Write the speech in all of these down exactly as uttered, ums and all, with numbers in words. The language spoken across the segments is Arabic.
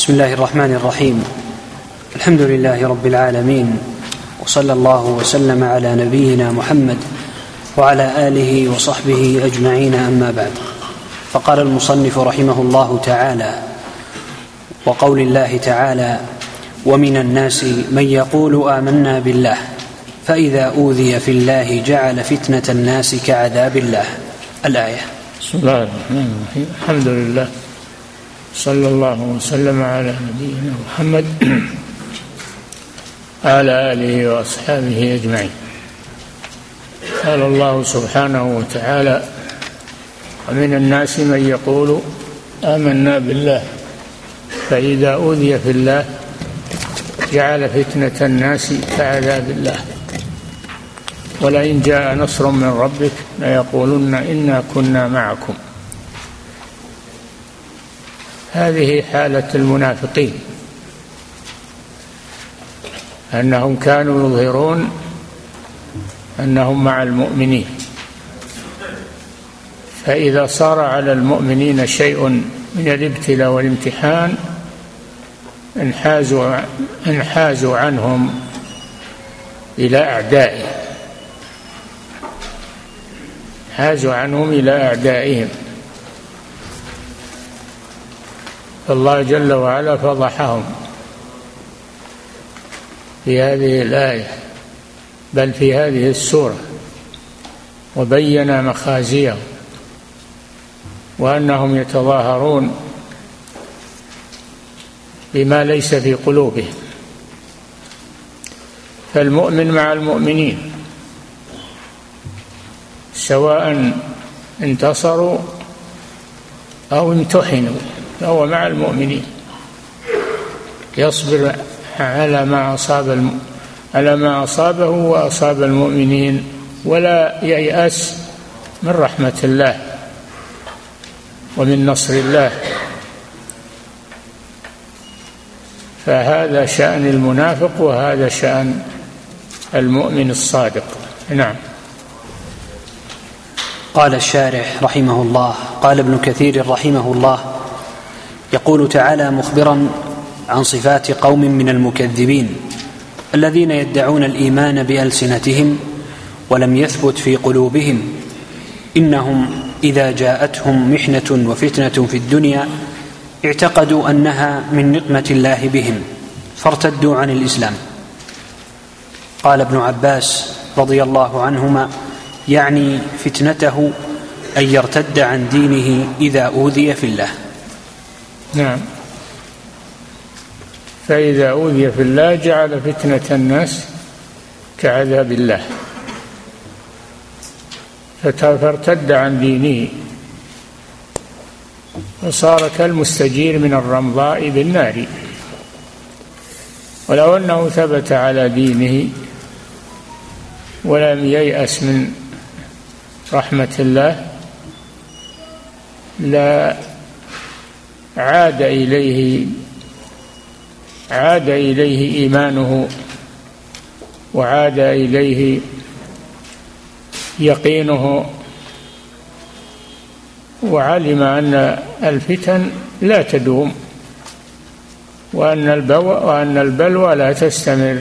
بسم الله الرحمن الرحيم. الحمد لله رب العالمين، وصلى الله وسلم على نبينا محمد وعلى آله وصحبه أجمعين، أما بعد. فقال المصنف رحمه الله تعالى: وقول الله تعالى: ومن الناس من يقول آمنا بالله فإذا أوذي في الله جعل فتنة الناس كعذاب الله. الآية. بسم الله الرحمن الرحيم. الحمد لله، صلى الله وسلم على نبينا محمد وعلى آله وأصحابه أجمعين. قال الله سبحانه وتعالى: ومن الناس من يقول آمنا بالله فإذا أوذي في الله جعل فتنة الناس كعذاب الله ولئن جاء نصر من ربك ليقولن إنا كنا معكم. هذه حالة المنافقين، أنهم كانوا يظهرون أنهم مع المؤمنين، فإذا صار على المؤمنين شيء من الابتلاء والامتحان انحازوا انحازوا عنهم إلى أعدائهم انحازوا عنهم إلى أعدائهم فالله جل وعلا فضحهم في هذه الآية، بل في هذه السورة، وبين مخازيهم وأنهم يتظاهرون بما ليس في قلوبهم. فالمؤمن مع المؤمنين سواء انتصروا أو امتحنوا، فهو مع المؤمنين يصبر على ما أصاب الم... على ما أصابه وأصاب المؤمنين، ولا ييأس من رحمة الله ومن نصر الله. فهذا شأن المنافق وهذا شأن المؤمن الصادق. نعم. قال الشارح رحمه الله: قال ابن كثير رحمه الله: يقول تعالى مخبرا عن صفات قوم من المكذبين الذين يدعون الإيمان بألسنتهم ولم يثبت في قلوبهم: إنهم إذا جاءتهم محنة وفتنة في الدنيا اعتقدوا أنها من نقمة الله بهم فارتدوا عن الإسلام. قال ابن عباس رضي الله عنهما: يعني فتنته أن يرتد عن دينه إذا أوذي في الله. نعم. فإذا أوذي في الله جعل فتنة الناس كعذاب الله، فارتد عن دينه وصار كالمستجير من الرمضاء بالنار. ولو أنه ثبت على دينه ولم ييأس من رحمة الله لا عاد إليه عاد إليه إيمانه وعاد إليه يقينه، وعلم أن الفتن لا تدوم وأن البلوى وأن البلوى لا تستمر.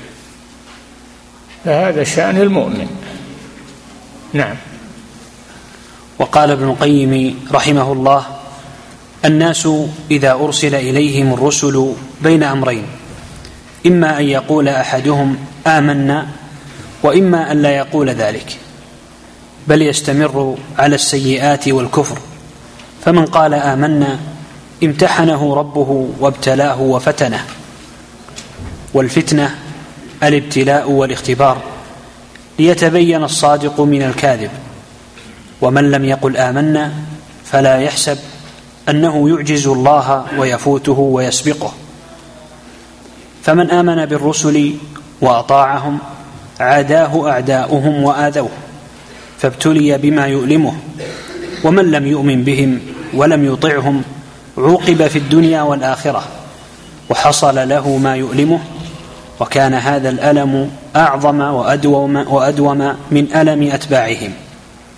فهذا شأن المؤمن. نعم. وقال ابن القيم رحمه الله: الناس إذا أرسل إليهم الرسل بين أمرين: إما أن يقول أحدهم آمنا، وإما أن لا يقول ذلك، بل يستمر على السيئات والكفر. فمن قال آمنا امتحنه ربه وابتلاه وفتنه. والفتنة الابتلاء والاختبار ليتبين الصادق من الكاذب. ومن لم يقل آمنا فلا يحسب أنه يعجز الله ويفوته ويسبقه. فمن آمن بالرسل وأطاعهم عاداه أعداؤهم وآذوه فابتلي بما يؤلمه. ومن لم يؤمن بهم ولم يطعهم عوقب في الدنيا والآخرة وحصل له ما يؤلمه، وكان هذا الألم أعظم وأدوم, وأدوم من ألم أتباعهم.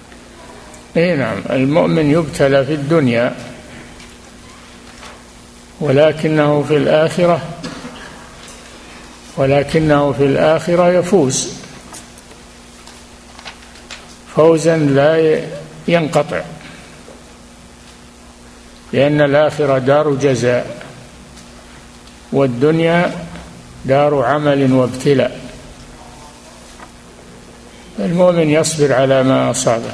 أي نعم. المؤمن يبتلى في الدنيا ولكنه في الآخرة ولكنه في الآخرة يفوز فوزا لا ينقطع، لأن الآخرة دار جزاء والدنيا دار عمل وابتلاء. المؤمن يصبر على ما أصابه،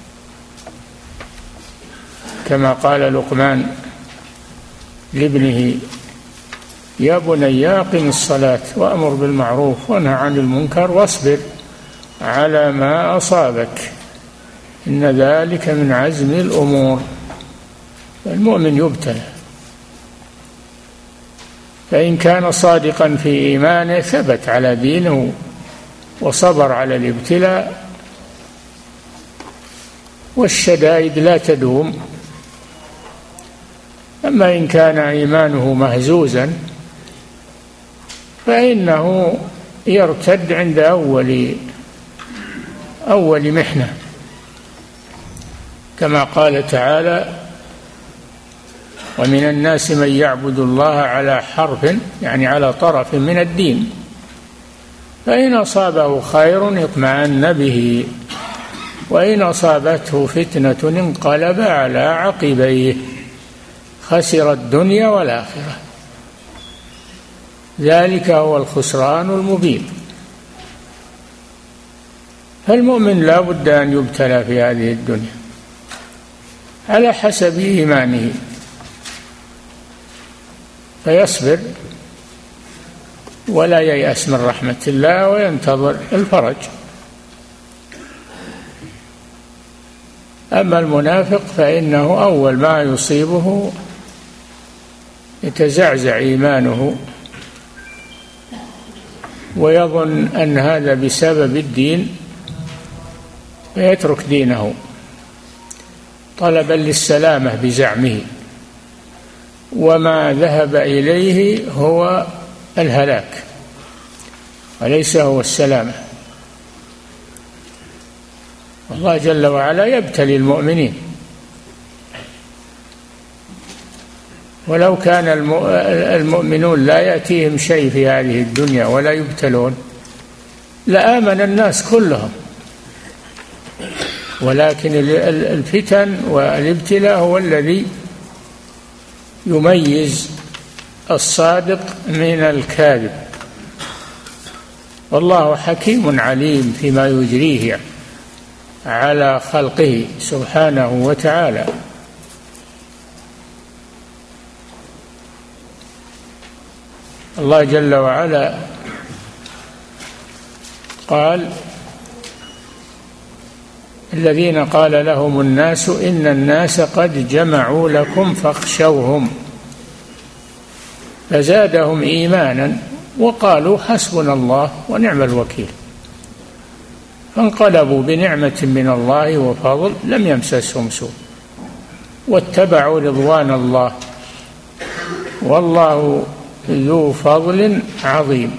كما قال لقمان لابنه: يا بني أقم الصلاة وأمر بالمعروف وانه عن المنكر واصبر على ما أصابك إن ذلك من عزم الأمور. المؤمن يبتلى، فإن كان صادقا في إيمانه ثبت على دينه وصبر على الابتلاء، والشدائد لا تدوم. أما إن كان إيمانه مهزوزا فإنه يرتد عند أول أول محنة، كما قال تعالى: ومن الناس من يعبد الله على حرف، يعني على طرف من الدين، فإن أصابه خير اطمأن به وإن أصابته فتنة انقلب على عقبيه خسر الدنيا والآخرة ذلك هو الخسران المبين. فالمؤمن لا بد أن يبتلى في هذه الدنيا على حسب إيمانه، فيصبر ولا ييأس من رحمة الله وينتظر الفرج. أما المنافق فإنه أول ما يصيبه يتزعزع إيمانه ويظن أن هذا بسبب الدين فيترك دينه طلبا للسلامة بزعمه، وما ذهب إليه هو الهلاك وليس هو السلامة. الله جل وعلا يبتلي المؤمنين، ولو كان المؤمنون لا يأتيهم شيء في هذه الدنيا ولا يبتلون لآمن الناس كلهم، ولكن الفتن والابتلاء هو الذي يميز الصادق من الكاذب. والله حكيم عليم فيما يجريه على خلقه سبحانه وتعالى. الله جل وعلا قال: الذين قال لهم الناس إن الناس قد جمعوا لكم فاخشوهم فزادهم إيمانا وقالوا حسبنا الله ونعم الوكيل، فانقلبوا بنعمة من الله وفضل لم يمسسهم سوء واتبعوا رضوان الله والله ذو فضل عظيم.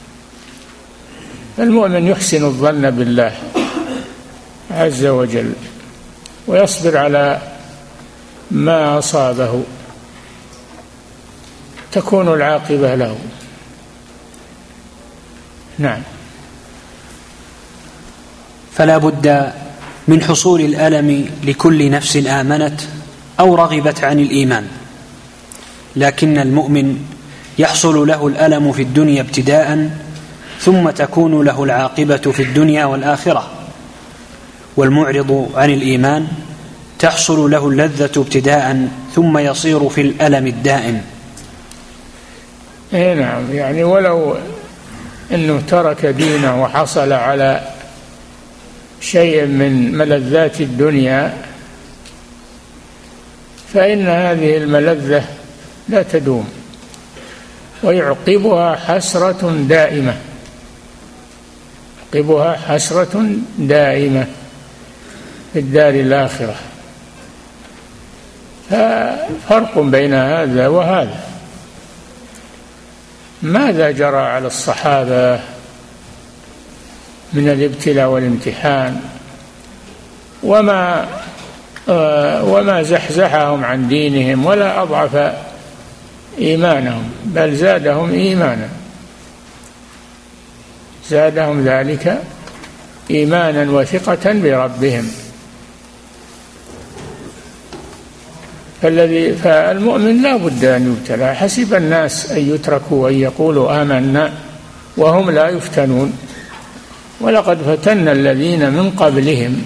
المؤمن يحسن الظن بالله عز وجل ويصبر على ما أصابه تكون العاقبة له. نعم. فلا بد من حصول الألم لكل نفس آمنت أو رغبت عن الإيمان، لكن المؤمن يحصل له الألم في الدنيا ابتداء ثم تكون له العاقبة في الدنيا والآخرة، والمعرض عن الإيمان تحصل له اللذة ابتداء ثم يصير في الألم الدائم. إيه نعم، يعني ولو أنه ترك دينه وحصل على شيء من ملذات الدنيا فإن هذه الملذة لا تدوم ويعقبها حسرة دائمة يعقبها حسرة دائمة في الدار الآخرة. ففرق بين هذا وهذا. ماذا جرى على الصحابة من الابتلاء والامتحان وما وما زحزحهم عن دينهم ولا أضعف إيمانهم، بل زادهم إيمانا، زادهم ذلك إيمانا وثقة بربهم. فالذي فالمؤمن لا بد أن يبتلى. حسب الناس أن يتركوا أن يقولوا آمنا وهم لا يفتنون، ولقد فتنا الذين من قبلهم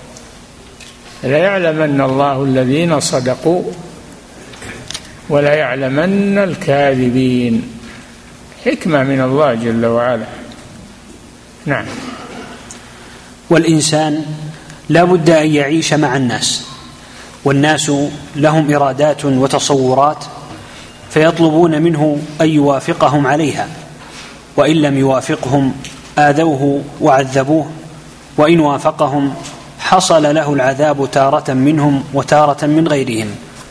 ليعلمن الله الذين صدقوا ولا يعلمن الكاذبين. حكمة من الله جل وعلا. نعم. والإنسان لا بد أن يعيش مع الناس، والناس لهم إرادات وتصورات، فيطلبون منه أن يوافقهم عليها، وإن لم يوافقهم آذوه وعذبوه، وإن وافقهم حصل له العذاب تارة منهم وتارة من غيرهم.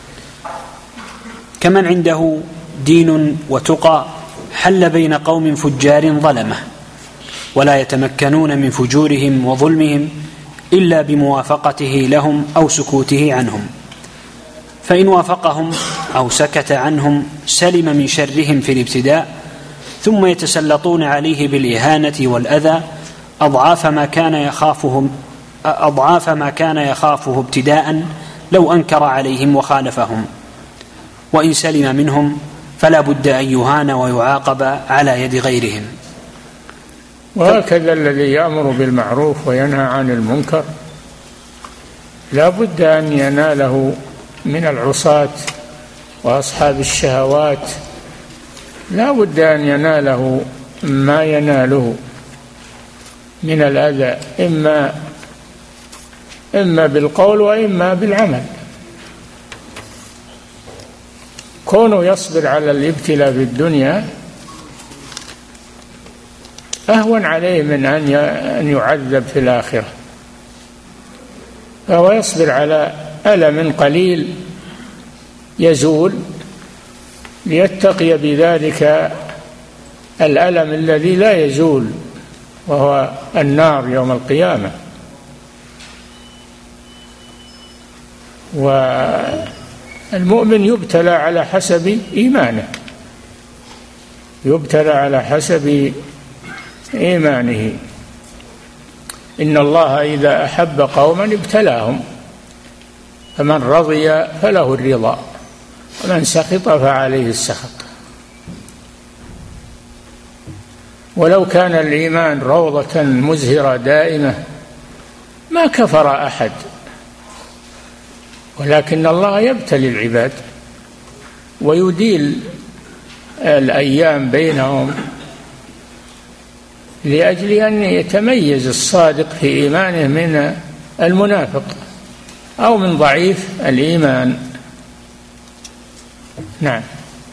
كمن عنده دين وتقى حل بين قوم فجار ظلمه، ولا يتمكنون من فجورهم وظلمهم إلا بموافقته لهم أو سكوته عنهم، فإن وافقهم أو سكت عنهم سلم من شرهم في الابتداء، ثم يتسلطون عليه بالإهانة والأذى أضعاف ما كان يخافه أضعاف ما كان يخافه ابتداء لو أنكر عليهم وخالفهم. وإن سلم منهم فلا بد أن يهان ويعاقب على يد غيرهم. وهكذا الذي يأمر بالمعروف وينهى عن المنكر لا بد أن يناله من العصاة وأصحاب الشهوات، لا بد أن يناله ما يناله من الأذى، إما إما بالقول وإما بالعمل. كونه يصبر على الابتلاء في الدنيا أهون عليه من أن يعذب في الآخرة، فهو يصبر على ألم قليل يزول ليتقي بذلك الألم الذي لا يزول، وهو النار يوم القيامة. والمؤمن يبتلى على حسب إيمانه، يبتلى على حسب إيمانه. إن الله إذا أحب قوما ابتلاهم، فمن رضي فله الرضا ومن سخط فعليه السخط. ولو كان الإيمان روضة مزهرة دائمة ما كفر أحد، ولكن الله يبتلي العباد ويديل الأيام بينهم لأجل أن يتميز الصادق في إيمانه من المنافق أو من ضعيف الإيمان. نعم.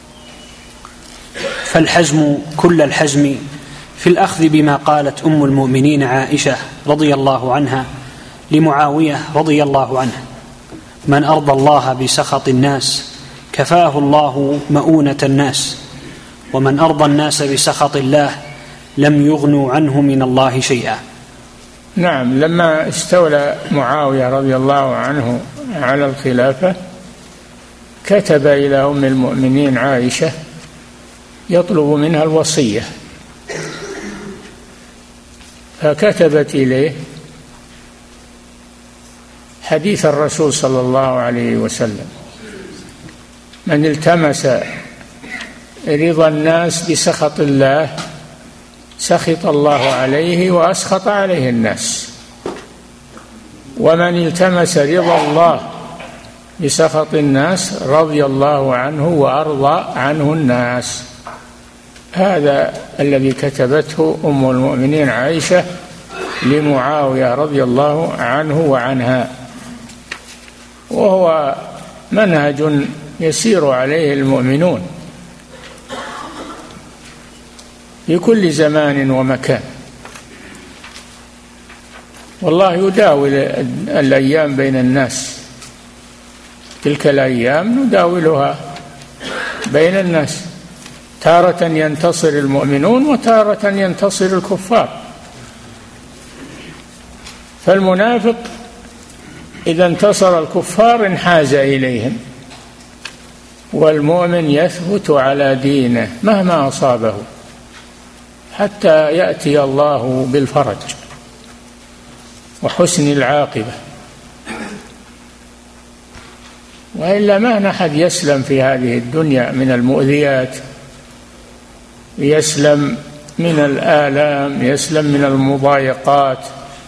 فالحزم كل الحزم في الأخذ بما قالت أم المؤمنين عائشة رضي الله عنها لمعاوية رضي الله عنه: من أرضى الله بسخط الناس كفاه الله مؤونة الناس، ومن أرضى الناس بسخط الله لم يغنوا عنه من الله شيئا. نعم. لما استولى معاوية رضي الله عنه على الخلافة كتب إلى أم المؤمنين عائشة يطلب منها الوصية، فكتبت إليه حديث الرسول صلى الله عليه وسلم: من التمس رضا الناس بسخط الله سخط الله عليه وأسخط عليه الناس، ومن التمس رضا الله بسخط الناس رضي الله عنه وأرضى عنه الناس. هذا الذي كتبته أم المؤمنين عائشة لمعاوية رضي الله عنه وعنها، وهو منهج يسير عليه المؤمنون في كل زمان ومكان. والله يداول الأيام بين الناس، تلك الأيام نداولها بين الناس، تارة ينتصر المؤمنون وتارة ينتصر الكفار. فالمنافق إذا انتصر الكفار انحاز إليهم، والمؤمن يثبت على دينه مهما أصابه حتى يأتي الله بالفرج وحسن العاقبة، وإلا ما أحد يسلم في هذه الدنيا من المؤذيات، يسلم من الآلام، يسلم من المضايقات.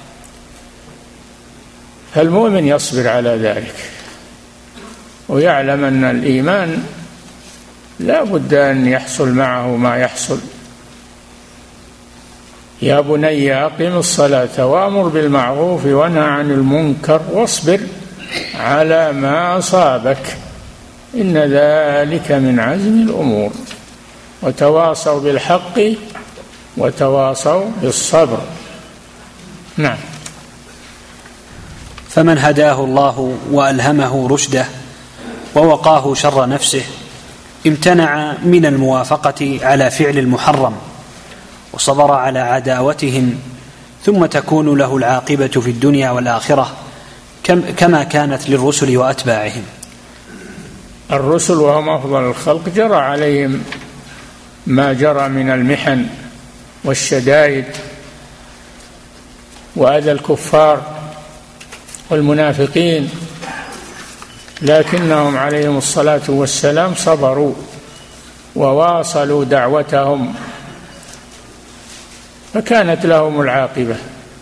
فالمؤمن يصبر على ذلك ويعلم أن الإيمان لا بد أن يحصل معه ما يحصل. يا بني أقم الصلاة وأمر بالمعروف وانهى عن المنكر واصبر على ما أصابك إن ذلك من عزم الأمور وتواصوا بالحق وتواصوا بالصبر. نعم. فمن هداه الله وألهمه رشده ووقاه شر نفسه امتنع من الموافقة على فعل المحرم وصبر على عداوتهم، ثم تكون له العاقبة في الدنيا والآخرة كما كانت للرسل وأتباعهم. الرسل وهم أفضل الخلق جرى عليهم ما جرى من المحن والشدائد وأذى الكفار والمنافقين، لكنهم عليهم الصلاة والسلام صبروا وواصلوا دعوتهم فكانت لهم العاقبة.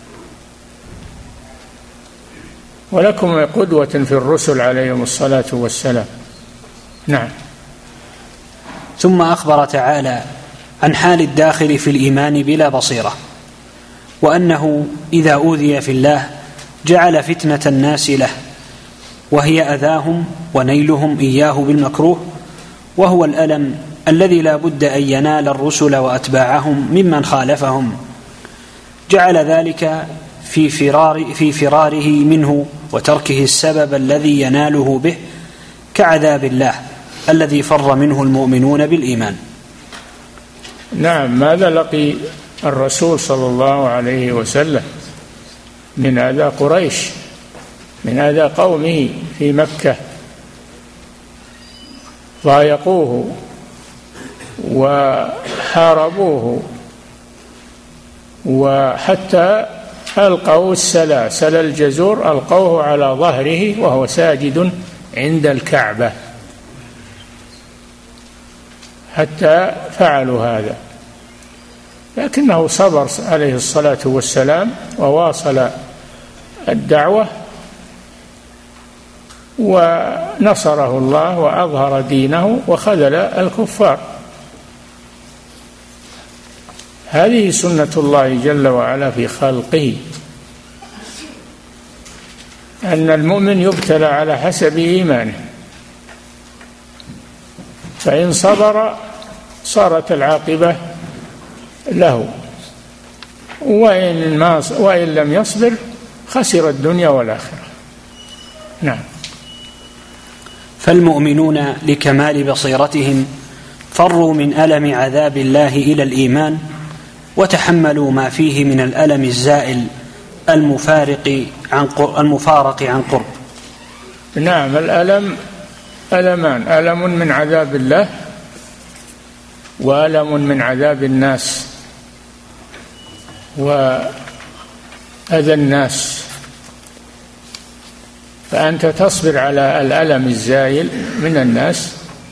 ولكم قدوة في الرسل عليهم الصلاة والسلام. نعم. ثم أخبر تعالى عن حال الداخل في الإيمان بلا بصيرة، وأنه إذا أوذي في الله جعل فتنة الناس له، وهي أذاهم ونيلهم إياه بالمكروه، وهو الألم الذي لا بد أن ينال الرسل وأتباعهم ممن خالفهم. جعل ذلك في فرار في فراره منه وتركه السبب الذي يناله به كعذاب الله الذي فر منه المؤمنون بالإيمان. نعم. ماذا لقي الرسول صلى الله عليه وسلم من أذى قريش، من أذى قومه في مكة، ضايقوه وحاربوه وحتى ألقوا السلاسل الجزور ألقوه على ظهره وهو ساجد عند الكعبة، حتى فعلوا هذا، لكنه صبر عليه الصلاة والسلام وواصل الدعوة ونصره الله وأظهر دينه وخذل الكفار. هذه سنة الله جل وعلا في خلقه، أن المؤمن يبتلى على حسب إيمانه، فإن صبر صارت العاقبة له، وإن, ما وإن لم يصبر خسر الدنيا والآخرة. نعم. فالمؤمنون لكمال بصيرتهم فروا من ألم عذاب الله إلى الإيمان، وتحملوا ما فيه من الألم الزائل المفارق عن المفارق عن قرب. نعم. الألم ألمان، ألم من عذاب الله وألم من عذاب الناس وأذى الناس، فأنت تصبر على الألم الزائل من الناس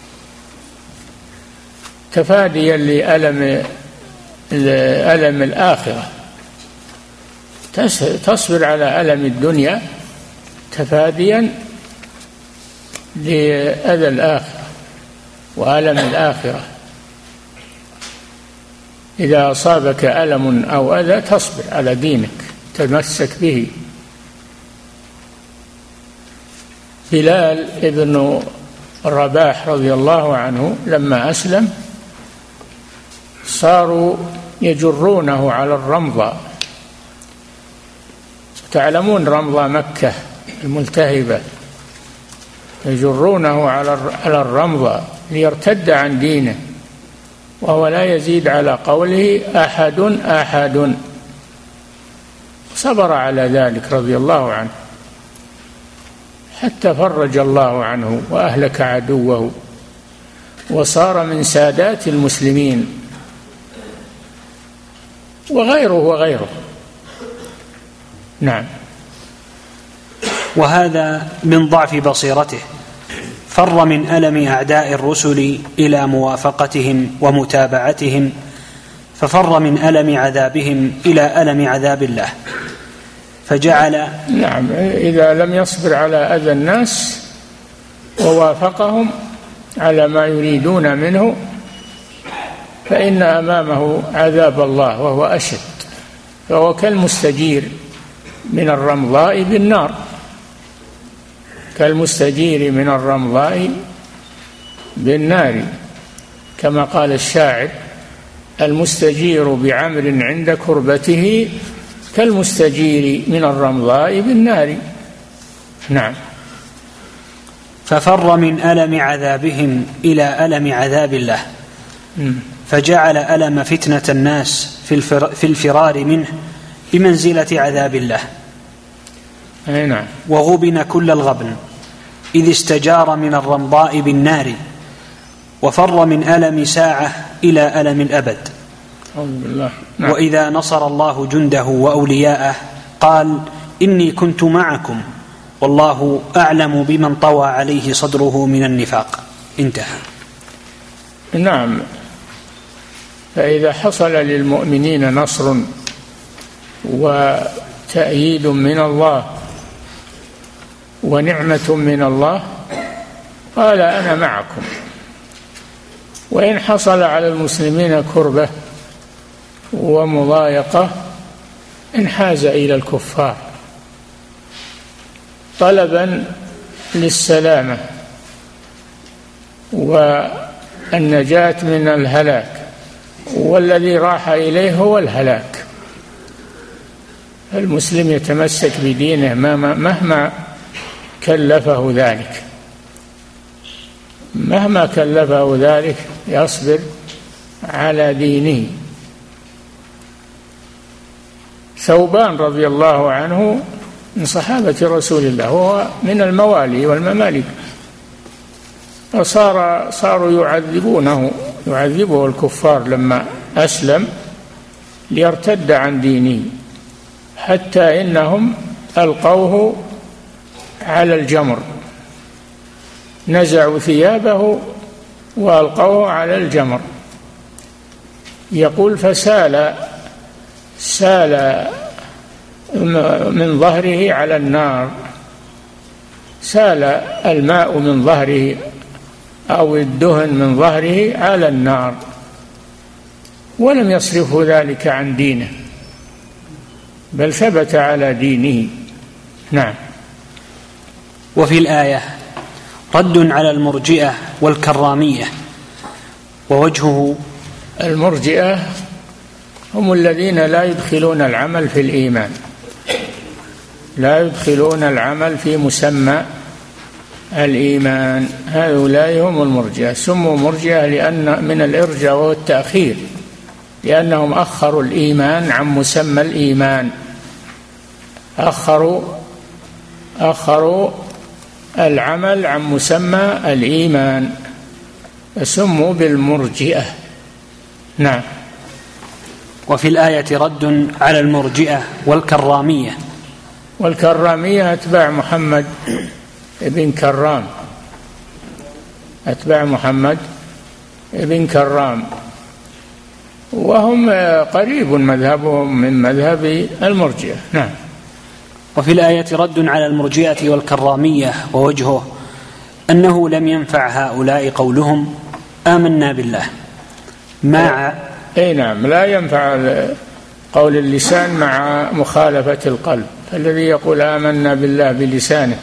تفاديا لألم ألم الآخرة، تصبر على ألم الدنيا تفاديا لأذى الآخرة وألم الآخرة. إذا أصابك ألم أو أذى تصبر على دينك، تمسك به. بلال ابن رباح رضي الله عنه لما أسلم صاروا يجرونه على الرمضة، تعلمون رمضة مكة الملتهبة، يجرونه على الرمضة ليرتد عن دينه، وهو لا يزيد على قوله أحد أحد. صبر على ذلك رضي الله عنه حتى فرج الله عنه وأهلك عدوه وصار من سادات المسلمين، وغيره وغيره. نعم. وهذا من ضعف بصيرته، فر من ألم أعداء الرسل إلى موافقتهم ومتابعتهم، ففر من ألم عذابهم إلى ألم عذاب الله، فجعل نعم إذا لم يصبر على أذى الناس ووافقهم على ما يريدون منه فإن أمامه عذاب الله وهو أشد، فهو كالمستجير من الرمضاء بالنار، كالمستجير من الرمضاء بالنار، كما قال الشاعر: المستجير بعمر عند كربته كالمستجير من الرمضاء بالنار. نعم. ففر من ألم عذابهم إلى ألم عذاب الله، فجعل ألم فتنة الناس في الفرار منه بمنزلة عذاب الله. نعم. وغبن كل الغبن إذ استجار من الرمضاء بالنار، وفر من ألم ساعة إلى ألم الأبد. بالله. نعم. وإذا نصر الله جنده وأولياءه قال: إني كنت معكم والله أعلم بمن طوى عليه صدره من النفاق. انتهى. نعم. فإذا حصل للمؤمنين نصر وتأييد من الله ونعمة من الله قال: أنا معكم. وإن حصل على المسلمين كربة ومضايقة انحاز إلى الكفار طلبا للسلامة والنجاة من الهلاك، والذي راح إليه هو الهلاك. المسلم يتمسك بدينه مهما كلفه ذلك، مهما كلفه ذلك يصبر على دينه. ثوبان رضي الله عنه من صحابة رسول الله، وهو من الموالي والممالك، وصار صاروا يعذبونه يعذبه الكفار لما أسلم ليرتد عن دينه، حتى إنهم ألقوه على الجمر، نزعوا ثيابه وألقوه على الجمر. يقول: فسال سال من ظهره على النار، سال الماء من ظهره أو الدهن من ظهره على النار، ولم يصرفه ذلك عن دينه، بل ثبت على دينه. نعم. وفي الآية رد على المرجئة والكرامية، ووجهه: المرجئة هم الذين لا يدخلون العمل في الإيمان، لا يدخلون العمل في مسمى الإيمان، هؤلاء هم المرجئة. سموا مرجئة لأن من الإرجاء والتأخير، لأنهم أخروا الإيمان عن مسمى الإيمان، أخروا أخروا العمل عن مسمى الإيمان، فسموا بالمرجئة. نعم. وفي الآية رد على المرجئة والكرامية. والكرامية أتباع محمد بن كرام، أتباع محمد بن كرام، وهم قريب مذهبهم من مذهب المرجئة. نعم. وفي الآية رد على المرجئة والكرامية، ووجهه أنه لم ينفع هؤلاء قولهم آمنا بالله مع أي نعم، لا ينفع قول اللسان مع مخالفة القلب. الذي يقول آمنا بالله بلسانه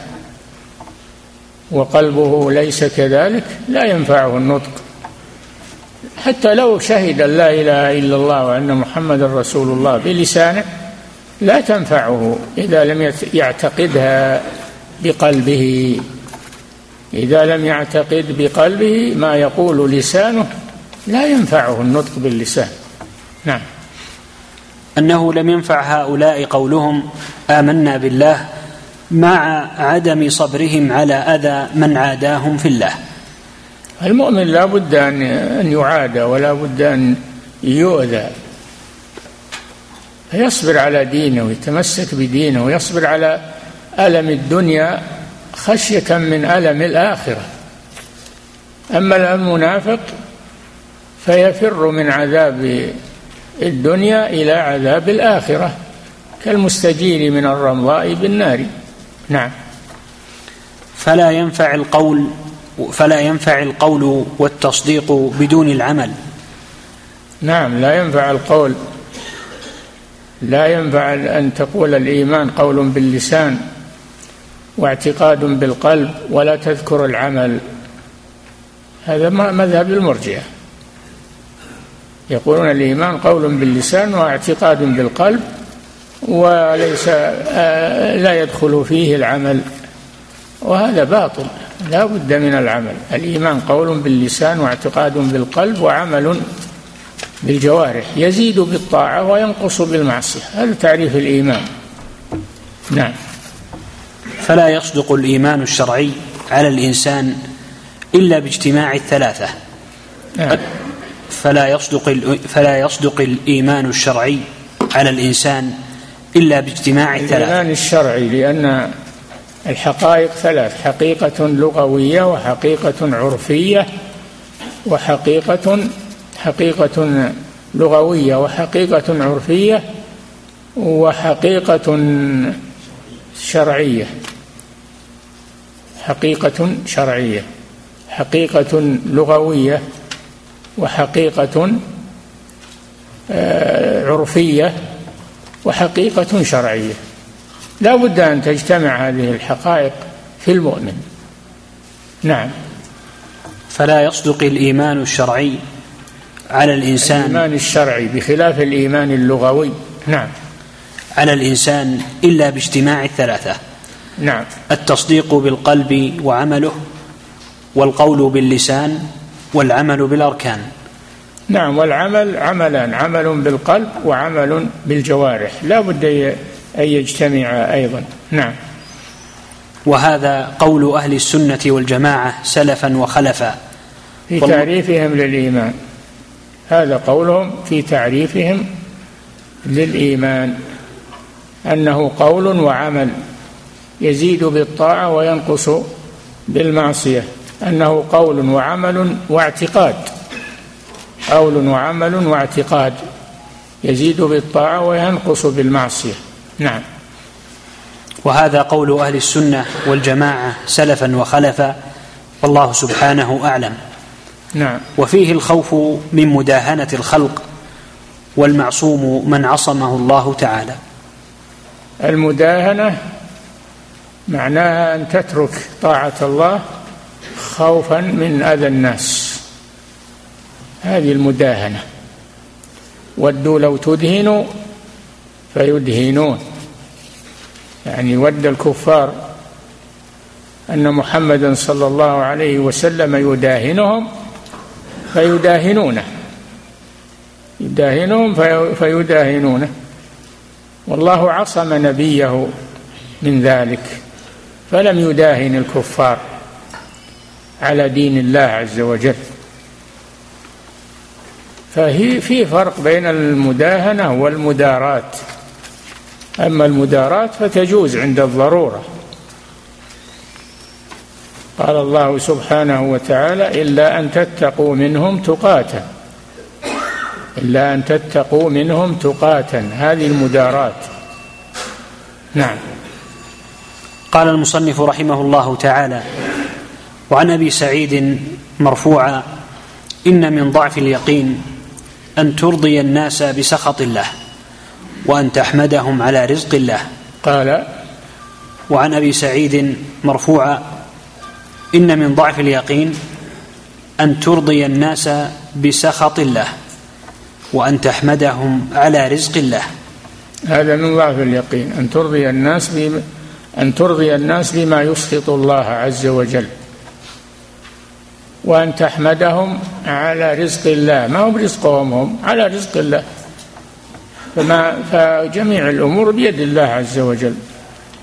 وقلبه ليس كذلك لا ينفعه النطق، حتى لو شهد لا إله إلا الله وأن محمد رسول الله بلسانه لا تنفعه إذا لم يعتقدها بقلبه. إذا لم يعتقد بقلبه ما يقول لسانه لا ينفعه النطق باللسان. نعم. أنه لم ينفع هؤلاء قولهم آمنا بالله مع عدم صبرهم على أذى من عاداهم في الله. المؤمن لا بد أن يعادى ولا بد أن يؤذى، يصبر على دينه ويتمسك بدينه ويصبر على ألم الدنيا خشية من ألم الآخرة. أما المنافق فيفر من عذاب الدنيا إلى عذاب الآخرة كالمستجير من الرمضاء بالنار. نعم. فلا ينفع القول فلا ينفع القول والتصديق بدون العمل. نعم، لا ينفع القول، لا ينفع أن تقول الإيمان قول باللسان واعتقاد بالقلب ولا تذكر العمل. هذا مذهب المرجئة، يقولون الإيمان قول باللسان واعتقاد بالقلب وليس لا يدخل فيه العمل، وهذا باطل، لا بد من العمل. الإيمان قول باللسان واعتقاد بالقلب وعمل بالجوارح، يزيد بالطاعة وينقص بالمعصية، هذا تعريف الإيمان. نعم. فلا يصدق الإيمان الشرعي على الإنسان إلا باجتماع الثلاثة. نعم. فلا يصدق فلا يصدق الإيمان الشرعي على الإنسان إلا باجتماع الثلاثة. الإيمان الشرعي لأن الحقائق ثلاث: حقيقة لغوية وحقيقة عرفية وحقيقة حقيقة لغوية وحقيقة عرفية وحقيقة شرعية. حقيقة شرعية، حقيقة لغوية وحقيقة عرفية وحقيقة شرعية. لا بد أن تجتمع هذه الحقائق في المؤمن. نعم. فلا يصدق الإيمان الشرعي على الإنسان الإيمان الشرعي بخلاف الإيمان اللغوي. نعم. على الإنسان إلا باجتماع الثلاثة. نعم. التصديق بالقلب وعمله، والقول باللسان، والعمل بالأركان. نعم. والعمل عملان: عمل بالقلب وعمل بالجوارح، لا بد أن يجتمع أيضا. نعم. وهذا قول أهل السنة والجماعة سلفا وخلفا في تعريفهم للإيمان، هذا قولهم في تعريفهم للإيمان، أنه قول وعمل يزيد بالطاعة وينقص بالمعصية، أنه قول وعمل واعتقاد، قول وعمل واعتقاد يزيد بالطاعة وينقص بالمعصية. نعم. وهذا قول أهل السنة والجماعة سلفا وخلفا، والله سبحانه أعلم. نعم. وفيه الخوف من مداهنة الخلق، والمعصوم من عصمه الله تعالى. المداهنة معناها أن تترك طاعة الله خوفا من أذى الناس، هذه المداهنة. ودوا لو تدهنوا فيدهنون، يعني ود الكفار أن محمدا صلى الله عليه وسلم يداهنهم فيداهنونه، يداهنهم فيداهنونه، والله عصم نبيه من ذلك فلم يداهن الكفار على دين الله عز وجل. فهي في فرق بين المداهنة والمداراة. أما المداراة فتجوز عند الضرورة، قال الله سبحانه وتعالى: إلا أن تتقوا منهم تقاتا، إلا أن تتقوا منهم تقاتا، هذه المداراة. نعم. قال المصنف رحمه الله تعالى: وعن أبي سعيد مرفوعا: إن من ضعف اليقين أن ترضي الناس بسخط الله وأن تحمدهم على رزق الله. قال. وعن أبي سعيد مرفوعا: إن من ضعف اليقين أن ترضي الناس بسخط الله وأن تحمدهم على رزق الله. هذا من ضعف اليقين، أن ترضي الناس بما أن ترضي الناس بما يسخط الله عز وجل، وأن تحمدهم على رزق الله، ما هو برزقهم هم، على رزق الله، فما فجميع الأمور بيد الله عز وجل،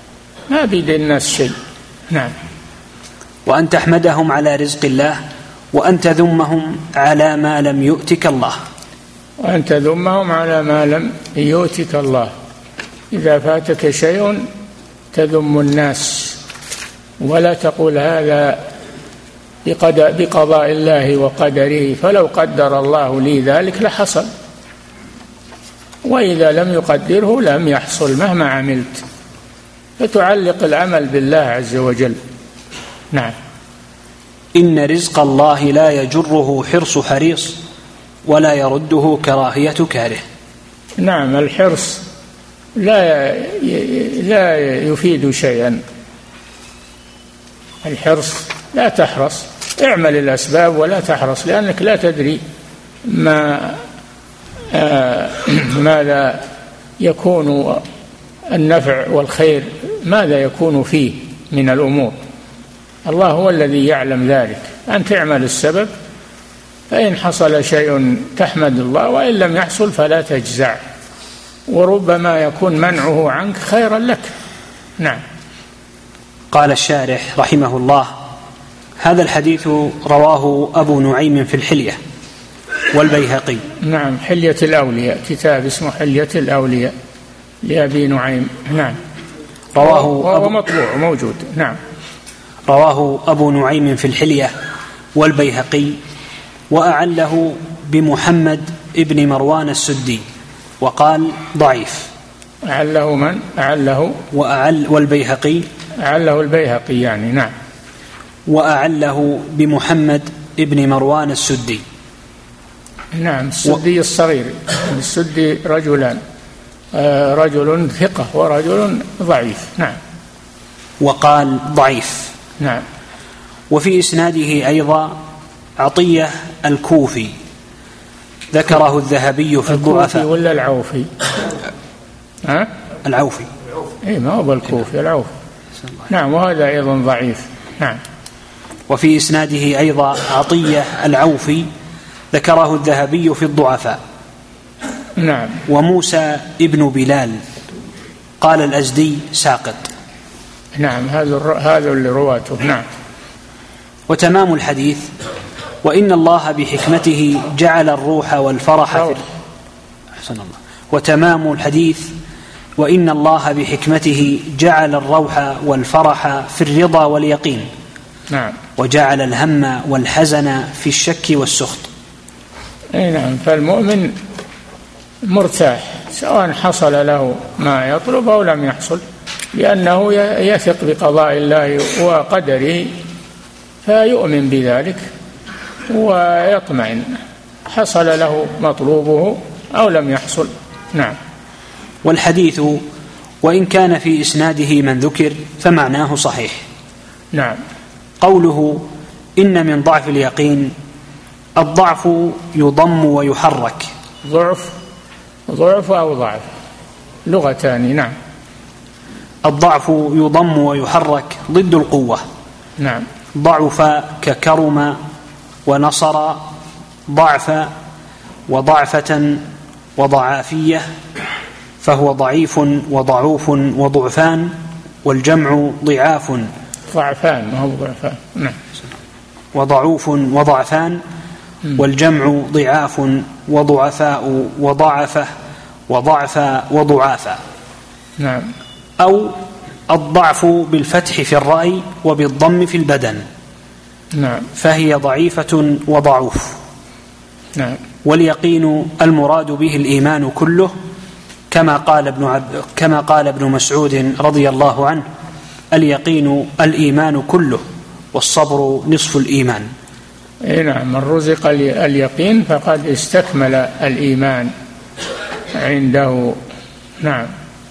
ما بيد الناس شيء. نعم. وأن تحمدهم على رزق الله وأن تذمهم على ما لم يؤتك الله وأن تذمهم على ما لم يؤتك الله. إذا فاتك شيء تذم الناس ولا تقول هذا بقضاء الله وقدره، فلو قدر الله لي ذلك لحصل، وإذا لم يقدره لم يحصل مهما عملت، فتعلق العمل بالله عز وجل. نعم. إن رزق الله لا يجره حرص حريص ولا يرده كراهية كاره. نعم، الحرص لا لا يفيد شيئا. الحرص لا تحرص، اعمل الأسباب ولا تحرص، لأنك لا تدري ما آه ماذا يكون النفع والخير، ماذا يكون فيه من الأمور. الله هو الذي يعلم ذلك. أنت اعمل السبب، فإن حصل شيء تحمد الله، وإن لم يحصل فلا تجزع، وربما يكون منعه عنك خيرا لك. نعم. قال الشارح رحمه الله: هذا الحديث رواه أبو نعيم في الحلية والبيهقي. نعم، حلية الأولياء، كتاب اسمه حلية الأولياء لأبي نعيم. نعم. رواه وهو مطبوع موجود. نعم. رواه أبو نعيم في الحلية والبيهقي، وأعله بمحمد ابن مروان السدي وقال ضعيف. أعله من؟ أعله وأعل والبيهقي أعله البيهقي يعني. نعم. وأعله بمحمد ابن مروان السدي. نعم. السدي و... الصغير. السدي رجلان، آه رجل ثقة ورجل ضعيف. نعم. وقال ضعيف. نعم. وفي إسناده أيضا عطية الكوفي ذكره الذهبي في الضعفاء. الكوفي ولا العوفي؟ ها؟ العوفي. إيه، ما هو بالكوفي، العوفي. نعم. وهذا أيضا ضعيف. نعم. وفي إسناده أيضا عطية العوفي ذكره الذهبي في الضعفاء. نعم. وموسى ابن بلال قال الأزدي ساقط. نعم. هذا هذا اللي رواته. نعم. وتمام الحديث: وإن الله بحكمته جعل الروح والفرح في أحسن الله. وتمام الحديث: وإن الله بحكمته جعل الروح والفرح في الرضا واليقين. نعم. وجعل الهم والحزن في الشك والسخط. أي نعم. فالمؤمن مرتاح سواء حصل له ما يطلب أو لم يحصل، لأنه يثق بقضاء الله وقدره، فيؤمن بذلك ويطمئن، حصل له مطلوبه أو لم يحصل. نعم. والحديث وإن كان في إسناده من ذكر فمعناه صحيح. نعم. قوله إن من ضعف اليقين، الضعف يضم ويحرك. ضعف ضعف أو ضعف لغتان. نعم. الضعف يضم ويحرك ضد القوة. نعم. ضعف ككرم ونصر، ضعف وضعفة وضعافية، فهو ضعيف وضعوف وضعفان، والجمع ضعاف. ضعفان ما هو ضعفان. نعم. وضعوف وضعفان، والجمع ضعاف وضعفاء وضعفة وضعف وضعافا. نعم. أو الضعف بالفتح في الرأي وبالضم في البدن. نعم. فهي ضعيفة وضعوف. نعم. واليقين المراد به الإيمان كله، كما قال ابن عب... كما قال ابن مسعود رضي الله عنه: اليقين الإيمان كله، والصبر نصف الإيمان. إيه نعم. من رزق اليقين فقد استكمل الإيمان عنده. نعم.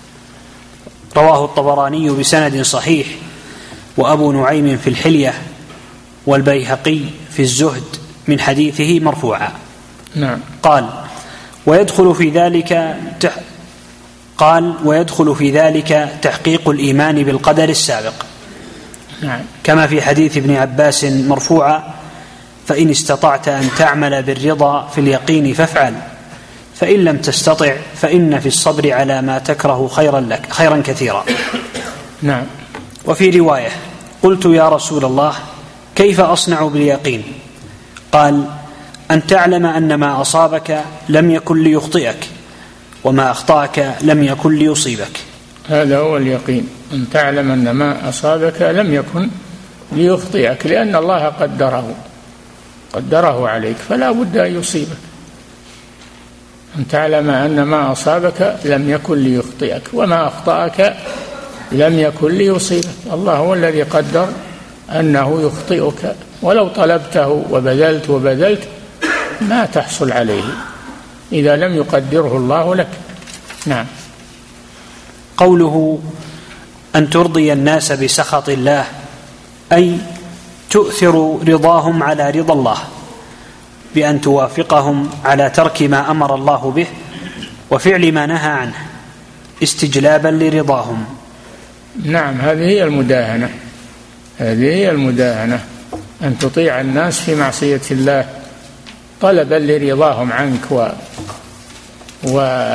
رواه الطبراني بسند صحيح، وأبو نعيم في الحلية، والبيهقي في الزهد من حديثه مرفوعا. نعم. قال ويدخل في ذلك تح... قال ويدخل في ذلك تحقيق الإيمان بالقدر السابق. نعم. كما في حديث ابن عباس مرفوعا: فإن استطعت أن تعمل بالرضا في اليقين فافعل، فإن لم تستطع فإن في الصبر على ما تكره خيرا لك خيرا كثيرا. نعم. وفي رواية: قلت يا رسول الله كيف أصنع باليقين؟ قال: أن تعلم أن ما أصابك لم يكن ليخطئك وما أخطأك لم يكن ليصيبك. هذا هو اليقين، أن تعلم أن ما أصابك لم يكن ليخطئك، لأن الله قدره قدره عليك فلا بد أن يصيبك. أن تعلم أن ما أصابك لم يكن ليخطئك وما أخطأك لم يكن ليصيبك. الله هو الذي قدر أنه يخطئك، ولو طلبته وبذلت وبذلت ما تحصل عليه إذا لم يقدره الله لك. نعم. قوله: أن ترضي الناس بسخط الله، أي تؤثر رضاهم على رضا الله بأن توافقهم على ترك ما أمر الله به وفعل ما نهى عنه استجلابا لرضاهم. نعم، هذه هي المداهنة، هذه هي المداهنة، أن تطيع الناس في معصية الله طلبا لرضاهم عنك و, و...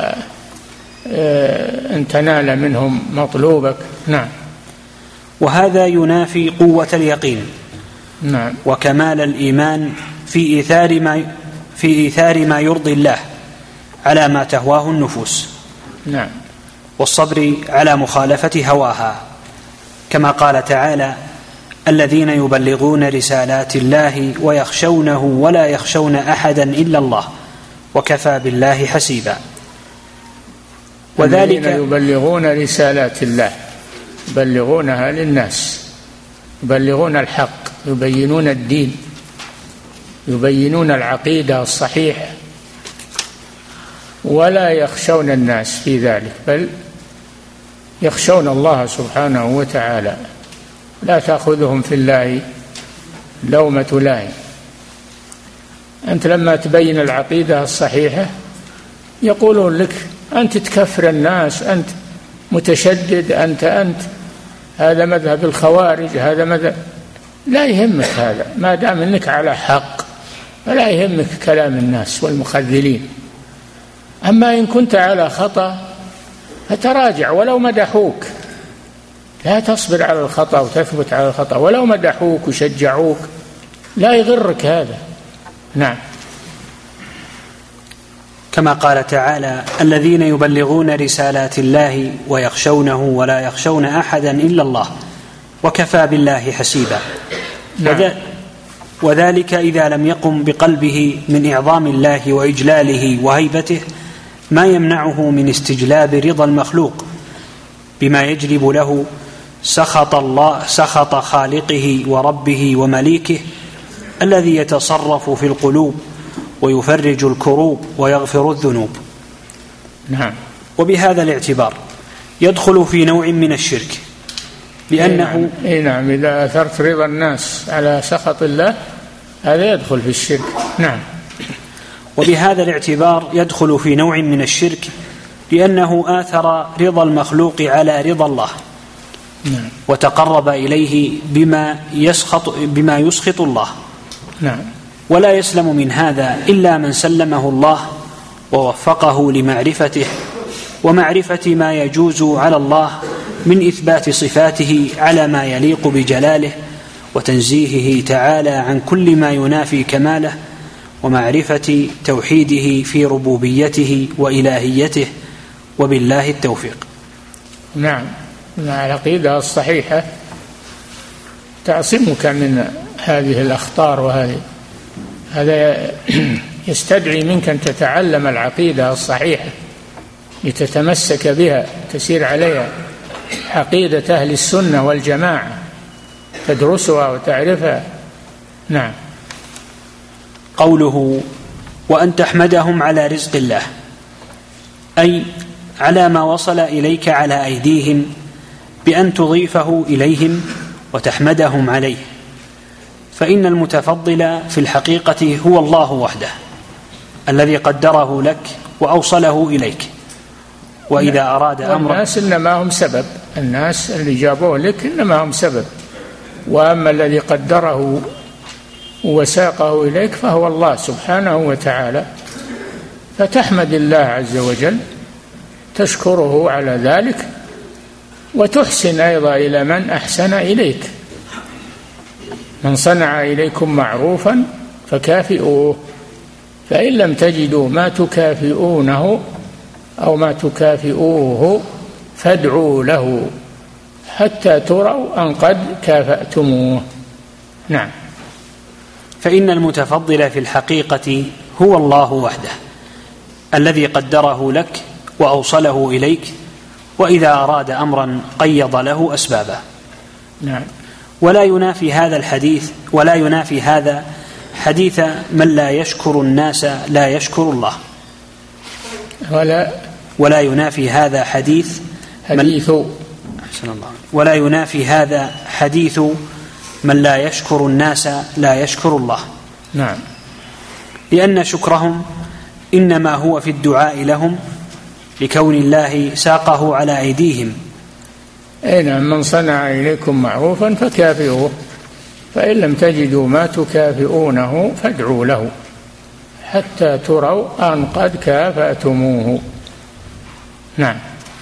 أن تنال منهم مطلوبك. نعم. وهذا ينافي قوة اليقين نعم. وكمال الإيمان في إيثار ما في إيثار ما يرضي الله على ما تهواه النفوس. نعم. والصبر على مخالفة هواها، كما قال تعالى: الذين يبلغون رسالات الله ويخشونه ولا يخشون أحدا إلا الله وكفى بالله حسيبا. وذلك يبلغون رسالات الله، يبلغونها للناس، يبلغون الحق، يبينون الدين، يبينون العقيدة الصحيحة، ولا يخشون الناس في ذلك، بل يخشون الله سبحانه وتعالى، لا تأخذهم في الله لومة لائم. أنت لما تبين العقيدة الصحيحة يقولون لك: أنت تكفر الناس، أنت متشدد، أنت أنت هذا مذهب الخوارج، هذا مذهب. لا يهمك هذا ما دام أنك على حق، فلا يهمك كلام الناس والمخذلين. أما إن كنت على خطأ فتراجع ولو مدحوك، لا تصبر على الخطأ وتثبت على الخطأ ولو مدحوك وشجعوك، لا يغرك هذا. نعم. كما قال تعالى: الذين يبلغون رسالات الله ويخشونه ولا يخشون أحدا إلا الله وكفى بالله حسيبا. نعم. وذلك إذا لم يقم بقلبه من إعظام الله وإجلاله وهيبته ما يمنعه من استجلاب رضا المخلوق بما يجلب له سخط الله، سخط خالقه وربه ومليكه الذي يتصرف في القلوب ويفرج الكروب ويغفر الذنوب. نعم. وبهذا الاعتبار يدخل في نوع من الشرك، لأنه إيه نعم، إذا أثرت رضا الناس على سخط الله هذا يدخل في الشرك. نعم. وبهذا الاعتبار يدخل في نوع من الشرك، لأنه آثر رضا المخلوق على رضا الله. نعم. وتقرب إليه بما يسخط, بما يسخط الله. نعم. ولا يسلم من هذا إلا من سلمه الله ووفقه لمعرفته ومعرفة ما يجوز على الله من إثبات صفاته على ما يليق بجلاله وتنزيهه تعالى عن كل ما ينافي كماله، ومعرفة توحيده في ربوبيته وإلهيته، وبالله التوفيق. نعم. العقيدة الصحيحة تعصمك من هذه الأخطار، وهذه هذا يستدعي منك أن تتعلم العقيدة الصحيحة لتتمسك بها، تسير عليها، عقيدة أهل السنة والجماعة، تدرسها وتعرفها. نعم. قوله: وأن تحمدهم على رزق الله، أي على ما وصل إليك على أيديهم بأن تضيفه إليهم وتحمدهم عليه، فإن المتفضل في الحقيقة هو الله وحده الذي قدره لك وأوصله إليك. وإذا أراد أمرا، الناس إنما هم سبب، الناس اللي جابوه لك إنما هم سبب، وأما الذي قدره وساقه إليك فهو الله سبحانه وتعالى. فتحمد الله عز وجل، تشكره على ذلك، وتحسن أيضا إلى من أحسن إليك. من صنع إليكم معروفا فكافئوه، فإن لم تجدوا ما تكافئونه أو ما تكافئوه فادعوا له حتى تروا أن قد كافأتموه. نعم. فإن المتفضل في الحقيقة هو الله وحده الذي قدره لك وأوصله إليك، وإذا أراد أمرا قيض له أسبابه. نعم. ولا ينافي هذا الحديث ولا ينافي هذا حديث من لا يشكر الناس لا يشكر الله، ولا ولا ينافي هذا حديث حديث أحسن الله ولا ينافي هذا حديث من لا يشكر الناس لا يشكر الله. نعم. لأن شكرهم إنما هو في الدعاء لهم لكون الله ساقه على أيديهم. أين من صنع إليكم معروفا فكافئوه، فإن لم تجدوا ما تكافئونه فادعوا له حتى تروا أن قد كافأتموه. نعم.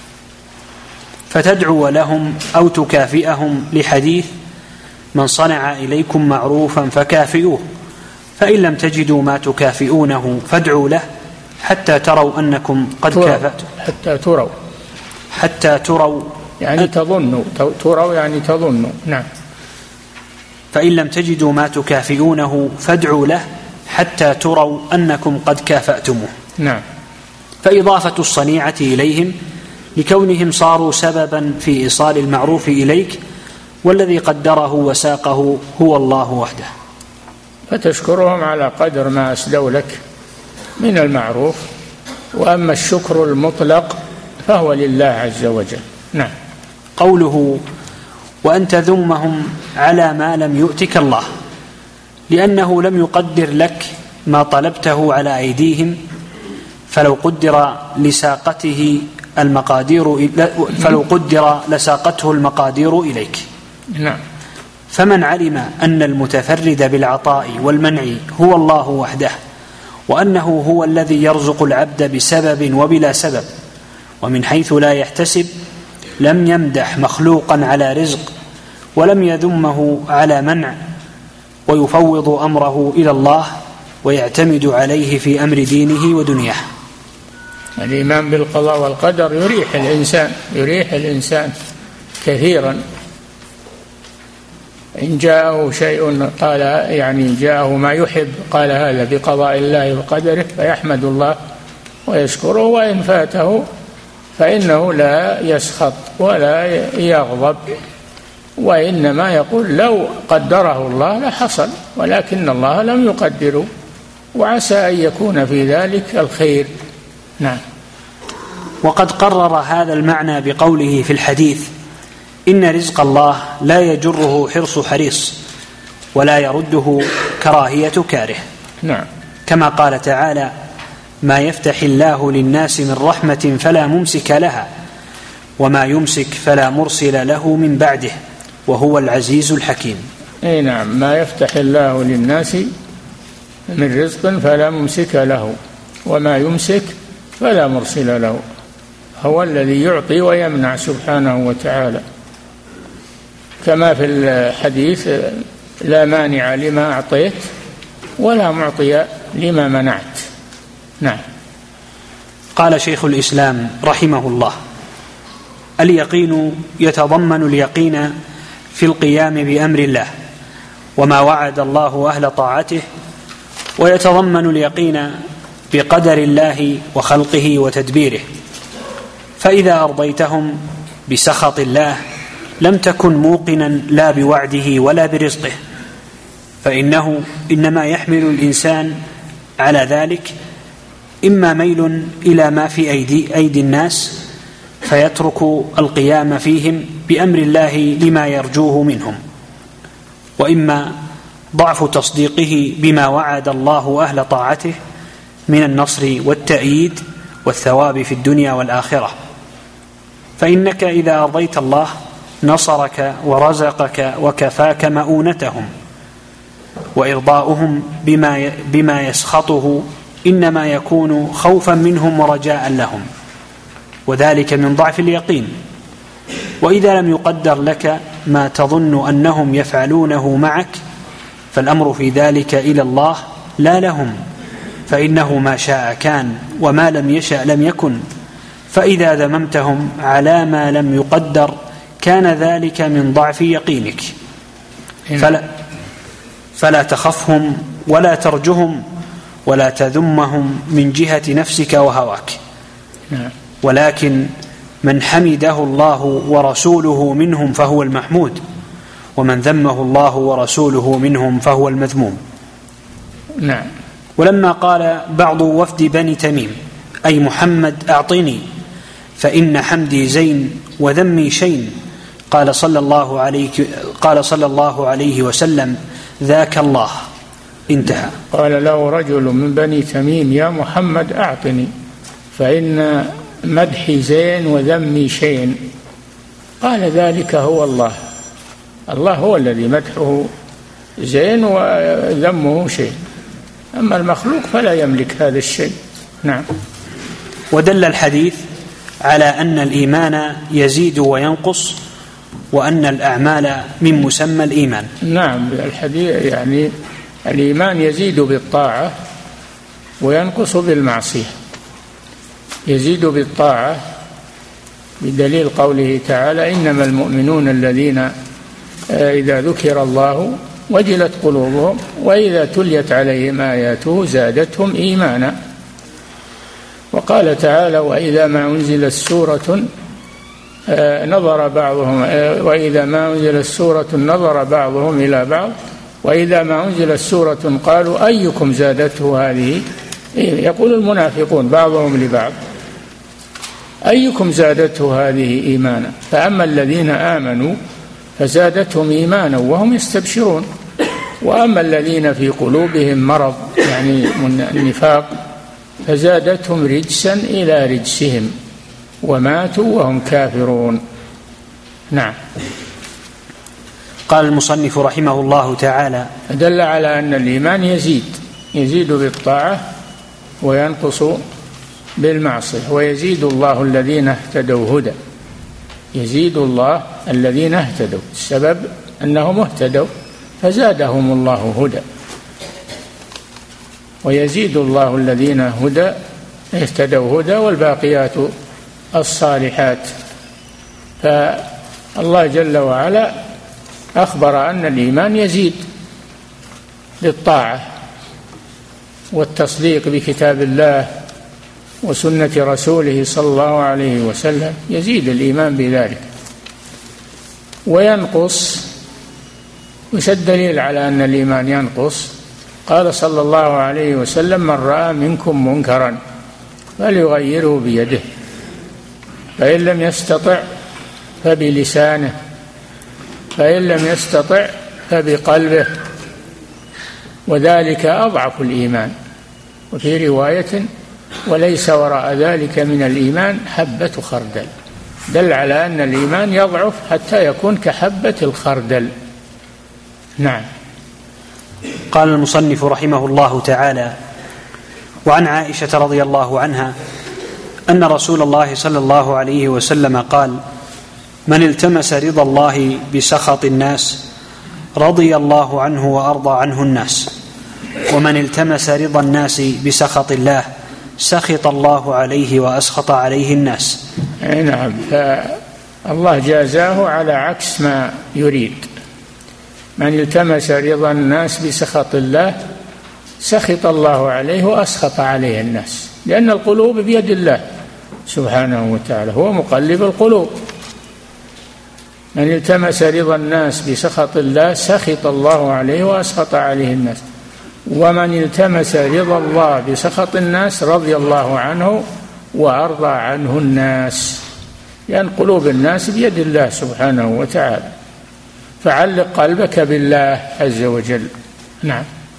فتدعو لهم أو تكافئهم لحديث من صنع إليكم معروفا فكافئوه، فإن لم تجدوا ما تكافئونه فادعوا له حتى تروا أنكم قد كافأتم. حتى تروا حتى تروا يعني تظنوا، تروا يعني تظنوا. نعم. فإن لم تجدوا ما تكافئونه فادعوا له حتى تروا أنكم قد كافأتموه. نعم. فإضافة الصنيعة إليهم لكونهم صاروا سببا في إيصال المعروف إليك، والذي قدره وساقه هو الله وحده. فتشكرهم على قدر ما أسدوا لك من المعروف، وأما الشكر المطلق فهو لله عز وجل. نعم. قوله وأن تذمهم على ما لم يؤتك الله، لأنه لم يقدر لك ما طلبته على أيديهم، فلو قدر لساقته المقادير فلو قدر لساقته المقادير إليك. نعم. فمن علم أن المتفرد بالعطاء والمنع هو الله وحده، وأنه هو الذي يرزق العبد بسبب وبلا سبب ومن حيث لا يحتسب، لم يمدح مخلوقا على رزق ولم يذمه على منع، ويفوض أمره إلى الله ويعتمد عليه في أمر دينه ودنياه. الإيمان بالقضاء والقدر يريح الإنسان يريح الإنسان كثيرا. إن جاءه شيء قال يعني جاءه ما يحب قال هذا بقضاء الله وقدره، فيحمد الله ويشكره، وإن فاته فإنه لا يسخط ولا يغضب، وإنما يقول لو قدره الله لحصل، ولكن الله لم يقدره، وعسى أن يكون في ذلك الخير. نعم. وقد قرر هذا المعنى بقوله في الحديث إن رزق الله لا يجره حرص حريص ولا يرده كراهية كاره. نعم. كما قال تعالى ما يفتح الله للناس من رحمة فلا ممسك لها وما يمسك فلا مرسل له من بعده وهو العزيز الحكيم. أي نعم. ما يفتح الله للناس من رزق فلا ممسك له وما يمسك فلا مرسل له، هو الذي يعطي ويمنع سبحانه وتعالى، كما في الحديث لا مانع لما أعطيت ولا معطي لما منعت. نعم. قال شيخ الإسلام رحمه الله اليقين يتضمن اليقين في القيام بأمر الله وما وعد الله أهل طاعته، ويتضمن اليقين بقدر الله وخلقه وتدبيره، فإذا أرضيتهم بسخط الله لم تكن موقنا لا بوعده ولا برزقه، فإنه إنما يحمل الإنسان على ذلك إما ميل إلى ما في أيدي, أيدي الناس فيترك القيام فيهم بأمر الله لما يرجوه منهم، وإما ضعف تصديقه بما وعد الله أهل طاعته من النصر والتأييد والثواب في الدنيا والآخرة. فإنك إذا أرضيت الله نصرك ورزقك وكفاك مؤونتهم، وإرضاؤهم بما بما يسخطه إنما يكون خوفا منهم ورجاء لهم، وذلك من ضعف اليقين. وإذا لم يقدر لك ما تظن أنهم يفعلونه معك فالأمر في ذلك إلى الله لا لهم، فإنه ما شاء كان وما لم يشأ لم يكن، فإذا ذممتهم على ما لم يقدر كان ذلك من ضعف يقينك، فلا, فلا تخفهم ولا ترجهم ولا تذمهم من جهة نفسك وهواك، ولكن من حمده الله ورسوله منهم فهو المحمود، ومن ذمه الله ورسوله منهم فهو المذموم. نعم. ولما قال بعض وفد بني تميم أي محمد أعطني فإن حمدي زين وذمي شين، قال صلى الله عليه قال صلى الله عليه وسلم ذاك الله. انتهى. قال له رجل من بني تميم يا محمد أعطني فإن مدحي زين وذمي شين، قال ذلك هو الله، الله هو الذي مدحه زين وذمه شين، أما المخلوق فلا يملك هذا الشيء. نعم. ودل الحديث على أن الإيمان يزيد وينقص، وأن الأعمال من مسمى الإيمان. نعم، الحديث يعني الإيمان يزيد بالطاعة وينقص بالمعصية. يزيد بالطاعة بدليل قوله تعالى إنما المؤمنون الذين إذا ذكر الله وجلت قلوبهم وإذا تليت عليهم آياته زادتهم إيمانا. وقال تعالى وإذا ما أنزلت سورة نظر بعضهم وإذا ما أنزلت سورة نظر بعضهم إلى بعض وإذا ما أنزلت سورة قالوا أيكم زادته هذه، يقول المنافقون بعضهم لبعض أيكم زادته هذه إيمانا، فأما الذين آمنوا فزادتهم إيمانا وهم يستبشرون، وأما الذين في قلوبهم مرض يعني النفاق فزادتهم رجسا إلى رجسهم وماتوا وهم كافرون. نعم. قال المصنف رحمه الله تعالى دل على أن الإيمان يزيد يزيد بالطاعة وينقص بالمعصية، ويزيد الله الذين اهتدوا هدى، يزيد الله الذين اهتدوا، السبب أنهم اهتدوا فزادهم الله هدى، ويزيد الله الذين هدى اهتدوا هدى والباقيات الصالحات. فالله جل وعلا أخبر أن الإيمان يزيد بالطاعة والتصديق بكتاب الله وسنة رسوله صلى الله عليه وسلم، يزيد الإيمان بذلك. وينقص، وش الدليل على أن الإيمان ينقص؟ قال صلى الله عليه وسلم من رأى منكم منكرا فليغيره بيده، فإن لم يستطع فبلسانه، فإن لم يستطع فبقلبه، وذلك أضعف الإيمان. وفي رواية وليس وراء ذلك من الإيمان حبة خردل، دل على أن الإيمان يضعف حتى يكون كحبة الخردل. نعم. قال المصنف رحمه الله تعالى وعن عائشة رضي الله عنها أن رسول الله صلى الله عليه وسلم قال من التمس رضا الله بسخط الناس رضي الله عنه وأرضى عنه الناس، ومن التمس رضا الناس بسخط الله سخط الله عليه وأسخط عليه الناس. نعم، فالله جازاه على عكس ما يريد. من التمس رضا الناس بسخط الله سخط الله عليه وأسخط عليه الناس، لأن القلوب بيد الله سبحانه وتعالى، هو مقلب القلوب. من التمس رضا الناس بسخط الله سخط الله عليه وأسخط عليه الناس، ومن التمس رضا الله بسخط الناس رضي الله عنه وأرضى عنه الناس، لأن قلوب الناس بيد الله سبحانه وتعالى، فعلق قلبك بالله عز وجل. نعم.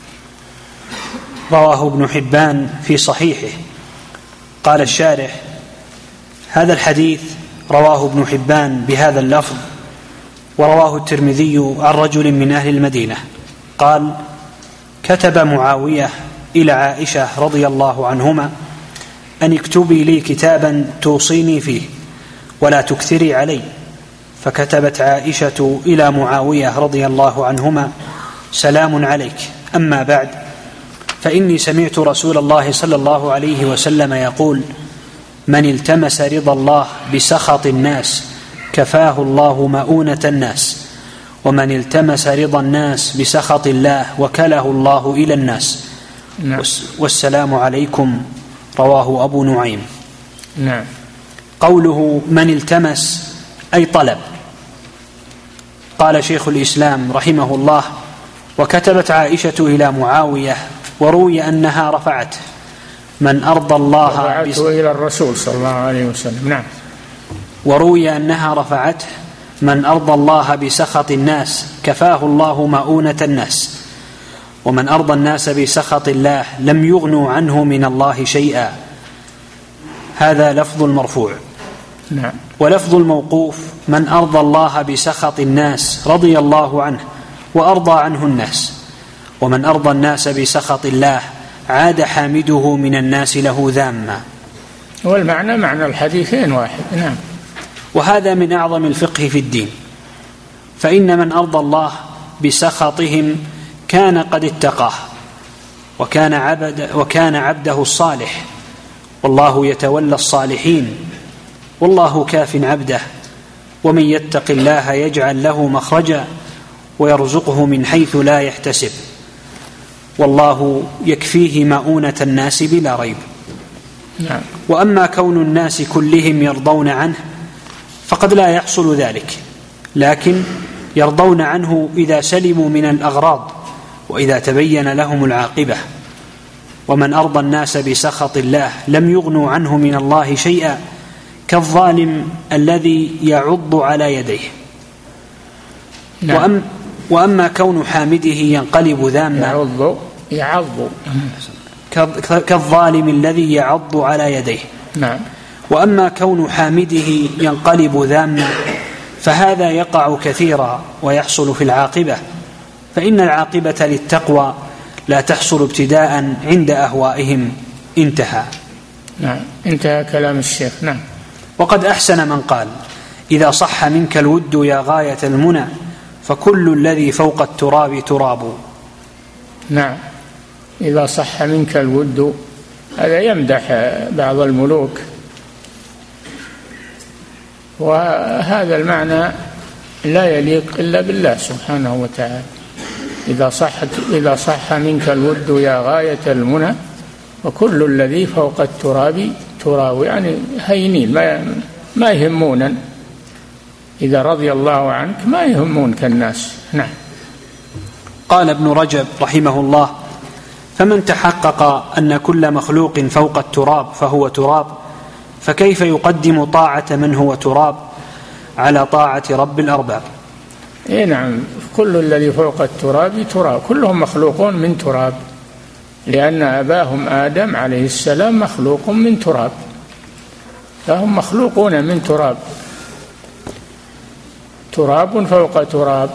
رواه ابن حبان في صحيحه. قال الشارح هذا الحديث رواه ابن حبان بهذا اللفظ، ورواه الترمذي عن رجل من أهل المدينة قال كتب معاوية إلى عائشة رضي الله عنهما أن اكتبي لي كتابا توصيني فيه ولا تكثري علي، فكتبت عائشة إلى معاوية رضي الله عنهما سلام عليك، أما بعد فإني سمعت رسول الله صلى الله عليه وسلم يقول: من التمس رضا الله بسخط الناس كفاه الله مؤونة الناس، ومن التمس رضا الناس بسخط الله وكله الله إلى الناس. نعم. والسلام عليكم. رواه أبو نعيم. نعم. قوله من التمس أي طلب. قال شيخ الإسلام رحمه الله: وكتبت عائشة إلى معاوية وروي أنها رفعته: من أرضى الله رفعته إلى الرسول صلى الله عليه وسلم. نعم. وروي أنها رفعته: من أرضى الله بسخط الناس كفاه الله مؤونة الناس، ومن أرضى الناس بسخط الله لم يغنوا عنه من الله شيئا. هذا لفظ المرفوع. نعم. ولفظ الموقوف: من أرضى الله بسخط الناس رضي الله عنه وأرضى عنه الناس، ومن أرضى الناس بسخط الله عاد حامده من الناس له ذاما. والمعنى معنى الحديثين واحد. نعم. وهذا من أعظم الفقه في الدين، فإن من أرضى الله بسخطهم كان قد اتقاه وكان, عبد وكان عبده الصالح، والله يتولى الصالحين، والله كاف عبده، ومن يتق الله يجعل له مخرجا ويرزقه من حيث لا يحتسب، والله يكفيه مؤونة الناس بلا ريب. نعم. وأما كون الناس كلهم يرضون عنه فقد لا يحصل ذلك، لكن يرضون عنه إذا سلموا من الأغراض وإذا تبين لهم العاقبة. ومن أرضى الناس بسخط الله لم يغنوا عنه من الله شيئا، كالظالم الذي يعض على يديه. نعم. وأم وأما كون حامده ينقلب ذاما، يعض يعض كالظالم الذي يعض على يديه. نعم. وأما كون حامده ينقلب ذاما فهذا يقع كثيرا ويحصل في العاقبة، فإن العاقبة للتقوى لا تحصل ابتداء عند أهوائهم. انتهى. نعم. انتهى كلام الشيخ. نعم. وقد أحسن من قال: إذا صح منك الود يا غاية المنى فكل الذي فوق التراب تراب. نعم. إذا صح منك الود، هذا يمدح بعض الملوك، وهذا المعنى لا يليق إلا بالله سبحانه وتعالى. إذا صحت إذا صح منك الود يا غاية المنى وكل الذي فوق التراب تراب، يعني هينين، ما ما يهمونا. إذا رضي الله عنك ما يهمونك الناس. نعم. قال ابن رجب رحمه الله: فمن تحقق أن كل مخلوق فوق التراب فهو تراب، فكيف يقدم طاعة من هو تراب على طاعة رب الأرباب؟ إيه نعم. كل الذي فوق التراب تراب، كلهم مخلوقون من تراب، لأن أباهم آدم عليه السلام مخلوق من تراب، فهم مخلوقون من تراب، تراب فوق تراب.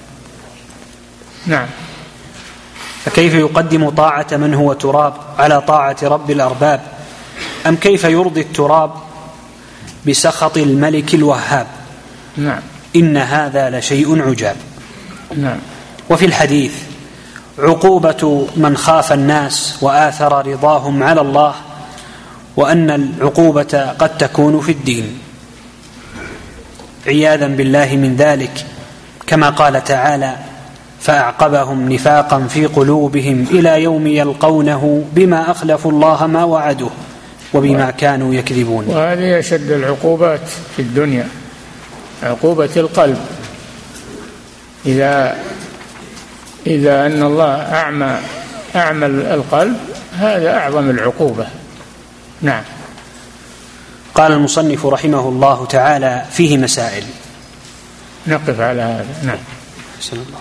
نعم. فكيف يقدم طاعة من هو تراب على طاعة رب الأرباب؟ أم كيف يرضي التراب بسخط الملك الوهاب؟ نعم. إن هذا لشيء عجاب. نعم. وفي الحديث: عقوبة من خاف الناس وآثر رضاهم على الله، وأن العقوبة قد تكون في الدين، عياذا بالله من ذلك، كما قال تعالى: فأعقبهم نفاقا في قلوبهم إلى يوم يلقونه بما أخلفوا الله ما وعدوه وبما كانوا يكذبون. وهذه أشد العقوبات في الدنيا، عقوبة القلب. إذا إذا أن الله أعمى أعمى القلب، هذا أعظم العقوبة. نعم. قال المصنف رحمه الله تعالى: فيه مسائل. نقف على هذا. نعم. أحسن الله.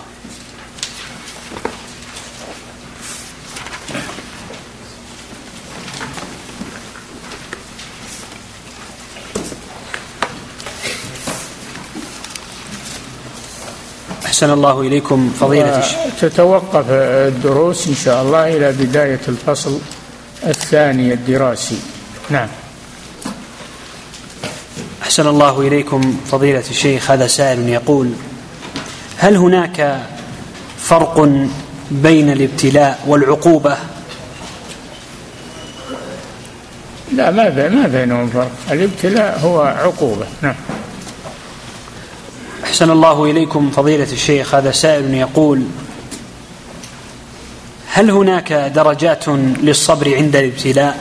أحسن الله إليكم فضيلة الشيخ. تتوقف الدروس إن شاء الله إلى بداية الفصل الثاني الدراسي. نعم. أحسن الله إليكم فضيلة الشيخ. هذا سائل يقول: هل هناك فرق بين الابتلاء والعقوبة لا، ما ما بينهم فرق، الابتلاء هو عقوبة. نعم. أحسن الله إليكم فضيلة الشيخ، هذا سائل يقول: هل هناك درجات للصبر عند الابتلاء؟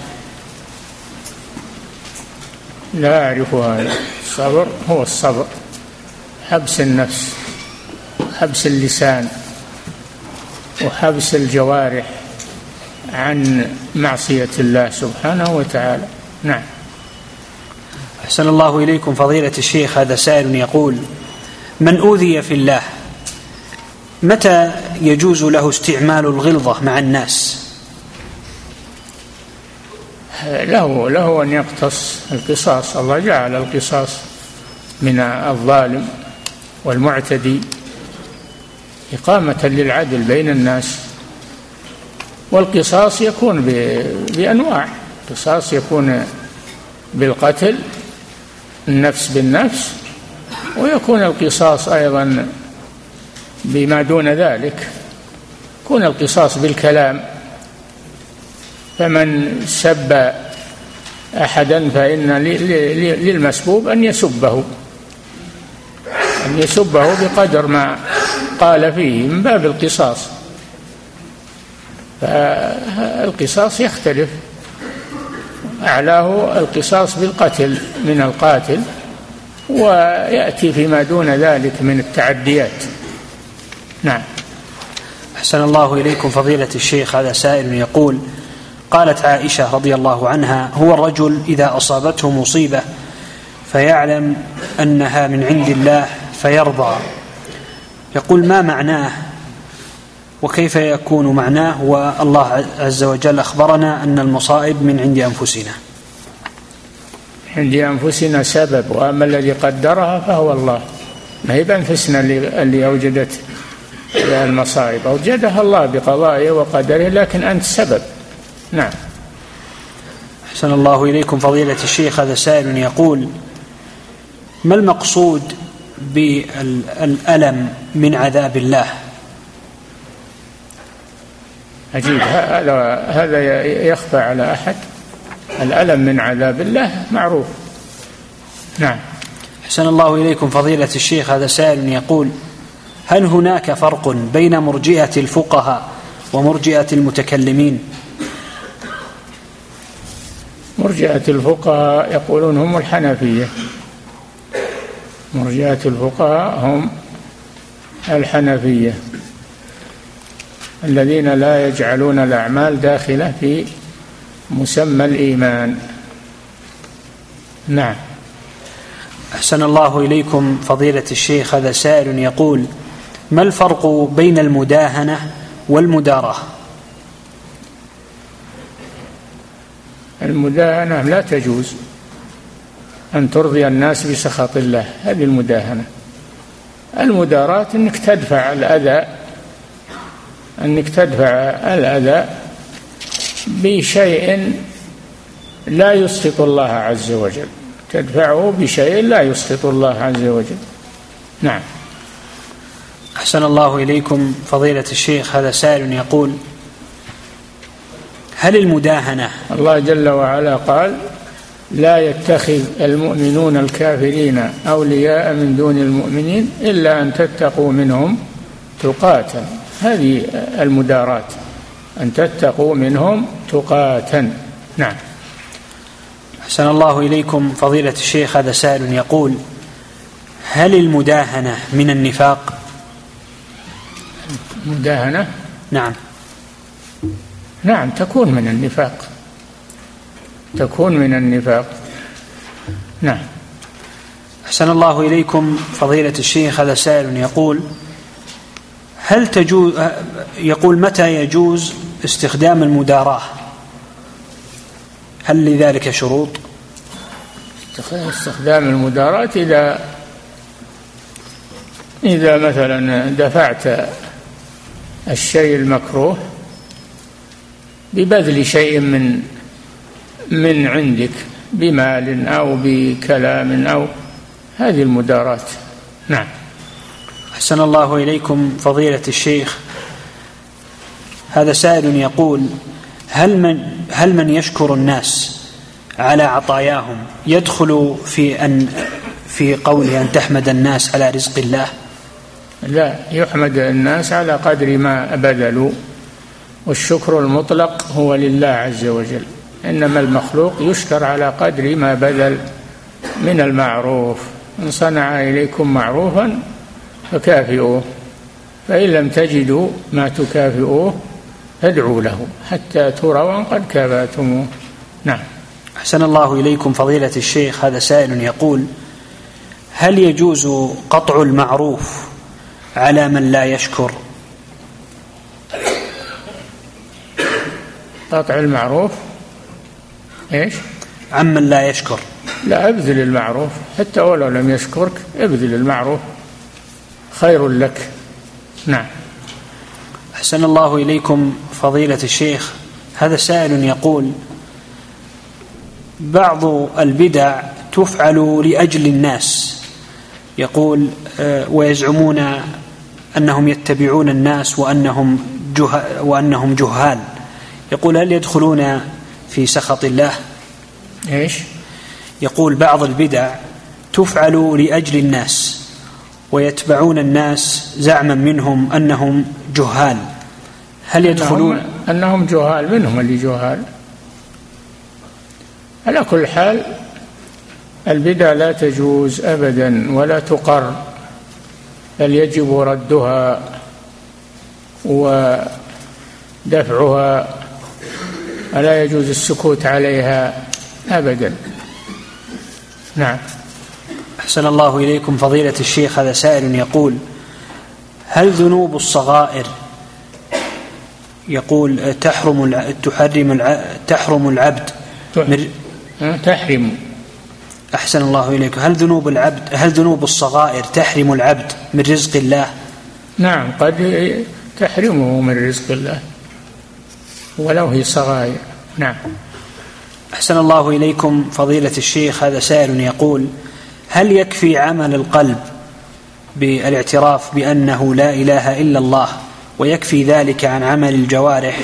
لا أعرف هذا. الصبر هو الصبر، حبس النفس، حبس اللسان، وحبس الجوارح عن معصية الله سبحانه وتعالى. نعم. أحسن الله إليكم فضيلة الشيخ، هذا سائل يقول: من أوذي في الله متى يجوز له استعمال الغلظة مع الناس؟ له له أن يقتص القصاص. الله جعل القصاص من الظالم والمعتدي إقامة للعدل بين الناس. والقصاص يكون بأنواع. القصاص يكون بالقتل، النفس بالنفس، ويكون القصاص أيضا بما دون ذلك. يكون القصاص بالكلام، فمن سب أحدا فإن للمسبوب أن يسبه أن يسبه بقدر ما قال فيه من باب القصاص. فالقصاص يختلف، أعلاه القصاص بالقتل من القاتل، ويأتي فيما دون ذلك من التعديات. نعم. أحسن الله إليكم فضيلة الشيخ، هذا سائل يقول: قالت عائشة رضي الله عنها: هو الرجل إذا أصابته مصيبة فيعلم أنها من عند الله فيرضى، يقول: ما معناه وكيف يكون معناه والله عز وجل أخبرنا أن المصائب من عند أنفسنا؟ عند أنفسنا سبب، وأما الذي قدرها فهو الله. ما هي بأنفسنا اللي أوجدت المصائب، أوجدها الله بقضائه وقدره، لكن أنت سبب. نعم. أحسن الله إليكم فضيلة الشيخ، هذا سائل يقول: ما المقصود بالألم من عذاب الله؟ عجيب، هذا هذا يخفى على أحد؟ الألم من عذاب الله معروف. نعم. أحسن الله إليكم فضيلة الشيخ، هذا سائل يقول: هل هناك فرق بين مرجئة الفقهاء ومرجئة المتكلمين؟ مرجئة الفقهاء يقولون هم الحنفية. مرجئة الفقهاء هم الحنفية الذين لا يجعلون الأعمال داخلة في مسمى الإيمان. نعم. أحسن الله إليكم فضيلة الشيخ، هذا سائل يقول: ما الفرق بين المداهنة والمداراة؟ المداهنة لا تجوز، أن ترضي الناس بسخط الله، هذه المداهنة. المداراة أنك تدفع الأذى أنك تدفع الأذى بشيء لا يسخط الله عز وجل، تدفعه بشيء لا يسخط الله عز وجل. نعم. أحسن الله إليكم فضيلة الشيخ، هذا سائل يقول: هل المداهنة، الله جل وعلا قال: لا يتخذ المؤمنون الكافرين أولياء من دون المؤمنين إلا أن تتقوا منهم تقاتا. هذه المدارات، أن تتقوا منهم تقاتا. نعم. أحسن الله إليكم فضيلة الشيخ، هذا سائل يقول: هل المداهنة من النفاق؟ مداهنة؟ نعم. نعم، تكون من النفاق، تكون من النفاق. نعم. أحسن الله إليكم فضيلة الشيخ، هذا سائل يقول: هل تجوز، يقول: متى يجوز استخدام المداراة؟ هل لذلك شروط؟ استخدام المداراة إذا إذا مثلا دفعت الشيء المكروه ببذل شيء من من عندك، بمال أو بكلام، أو هذه المداراة. نعم. أحسن الله إليكم فضيلة الشيخ، هذا سائل يقول: هل من هل من يشكر الناس على عطاياهم يدخل في أن في قوله أن تحمد الناس على رزق الله؟ لا، يحمد الناس على قدر ما بذلوا، والشكر المطلق هو لله عز وجل، إنما المخلوق يشكر على قدر ما بذل من المعروف. إن صنع إليكم معروفا فكافئوه، فإن لم تجدوا ما تكافئوه فادعوا له حتى تروا قد كافأتموه. نعم. أحسن الله إليكم فضيلة الشيخ، هذا سائل يقول: هل يجوز قطع المعروف على من لا يشكر؟ قطع المعروف إيش؟ عمن لا يشكر. لا، ابذل المعروف حتى ولو لم يشكرك، ابذل المعروف خير لك. نعم. أحسن الله إليكم فضيلة الشيخ، هذا سائل يقول: بعض البدع تفعل لأجل الناس، يقول ويزعمون أنهم يتبعون الناس وأنهم جه وأنهم جهال، يقول: هل يدخلون في سخط الله؟ إيش؟ يقول: بعض البدع تفعل لأجل الناس ويتبعون الناس زعما منهم أنهم جهال، هل يدخلون؟ أنهم, أنهم جهال، منهم اللي جهال. على كل حال البدع لا تجوز أبدا ولا تقر، بل يجب ردها ودفعها، ولا يجوز السكوت عليها أبدا. نعم. أحسن الله إليكم فضيلة الشيخ، هذا سائل يقول: هل ذنوب الصغائر يقول تحرم تحرم تحرم العبد من تحرم أحسن الله إليكم هل ذنوب العبد هل ذنوب الصغائر تحرم العبد من رزق الله؟ نعم، قد تحرمه من رزق الله ولو هي صغائر. نعم. أحسن الله إليكم فضيلة الشيخ، هذا سائل يقول: هل يكفي عمل القلب بالاعتراف بأنه لا إله إلا الله ويكفي ذلك عن عمل الجوارح؟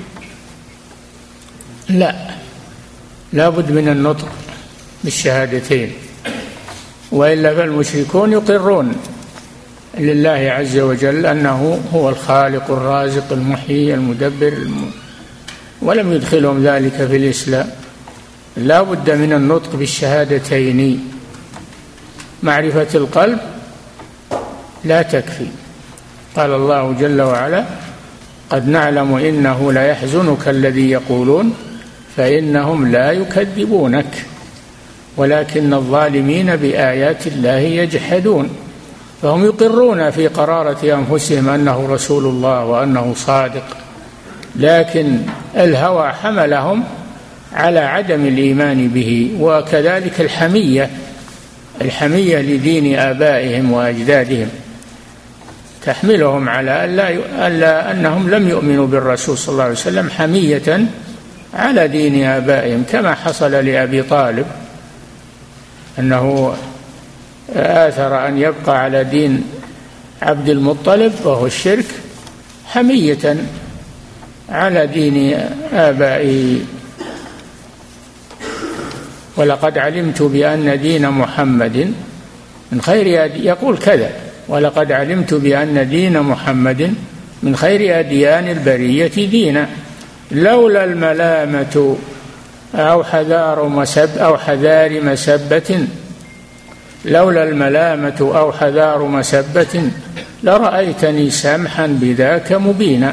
لا، لا بد من النطق بالشهادتين، وإلا فالمشركون يقرون لله عز وجل أنه هو الخالق الرازق المحيي المدبر الم... ولم يدخلهم ذلك في الإسلام. لا بد من النطق بالشهادتين، معرفة القلب لا تكفي. قال الله جل وعلا: قد نعلم إنه ليحزنك الذي يقولون فإنهم لا يكذبونك ولكن الظالمين بآيات الله يجحدون. فهم يقرون في قرارة أنفسهم أنه رسول الله وأنه صادق، لكن الهوى حملهم على عدم الإيمان به، وكذلك الحمية الحمية لدين آبائهم وأجدادهم تحملهم على ألا أنهم لم يؤمنوا بالرسول صلى الله عليه وسلم حمية على دين آبائهم، كما حصل لأبي طالب أنه آثر أن يبقى على دين عبد المطلب وهو الشرك حمية على دين آبائه. ولقد علمت بأن دين محمد من خير، يقول كذا: ولقد علمت بأن دين محمد من خير أديان البرية دينا لولا الملامة أو حذار مسب أو حذار مسبة لولا الملامة أو حذار مسبة لرأيتني سمحا بذاك مبينا.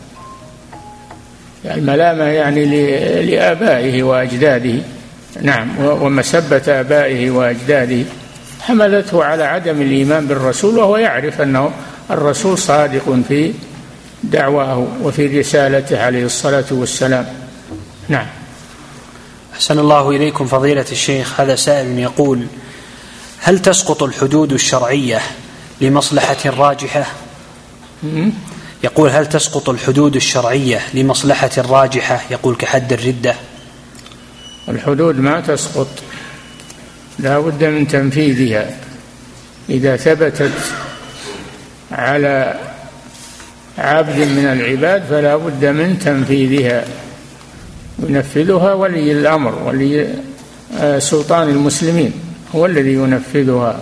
الملامة يعني لآبائه وأجداده، نعم، ومسبة آبائه وأجداده حملته على عدم الإيمان بالرسول، وهو يعرف أنه الرسول صادق في دعواه وفي رسالته عليه الصلاة والسلام. نعم. أحسن الله إليكم فضيلة الشيخ، هذا سائل يقول: هل تسقط الحدود الشرعية لمصلحة راجحة؟ يقول: هل تسقط الحدود الشرعية لمصلحة راجحة؟ يقول كحد الردة. الحدود ما تسقط، لا بد من تنفيذها. إذا ثبتت على عبد من العباد فلا بد من تنفيذها، ينفذها ولي الأمر ولي سلطان المسلمين، هو الذي ينفذها.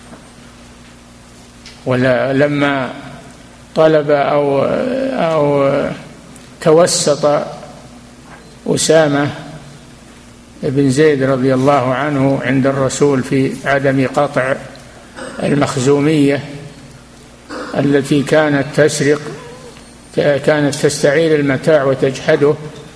ولما طلب أو أو توسط أسامة بن زيد رضي الله عنه عند الرسول في عدم قطع المخزومية التي كانت تسرق، كانت تستعير المتاع وتجحده،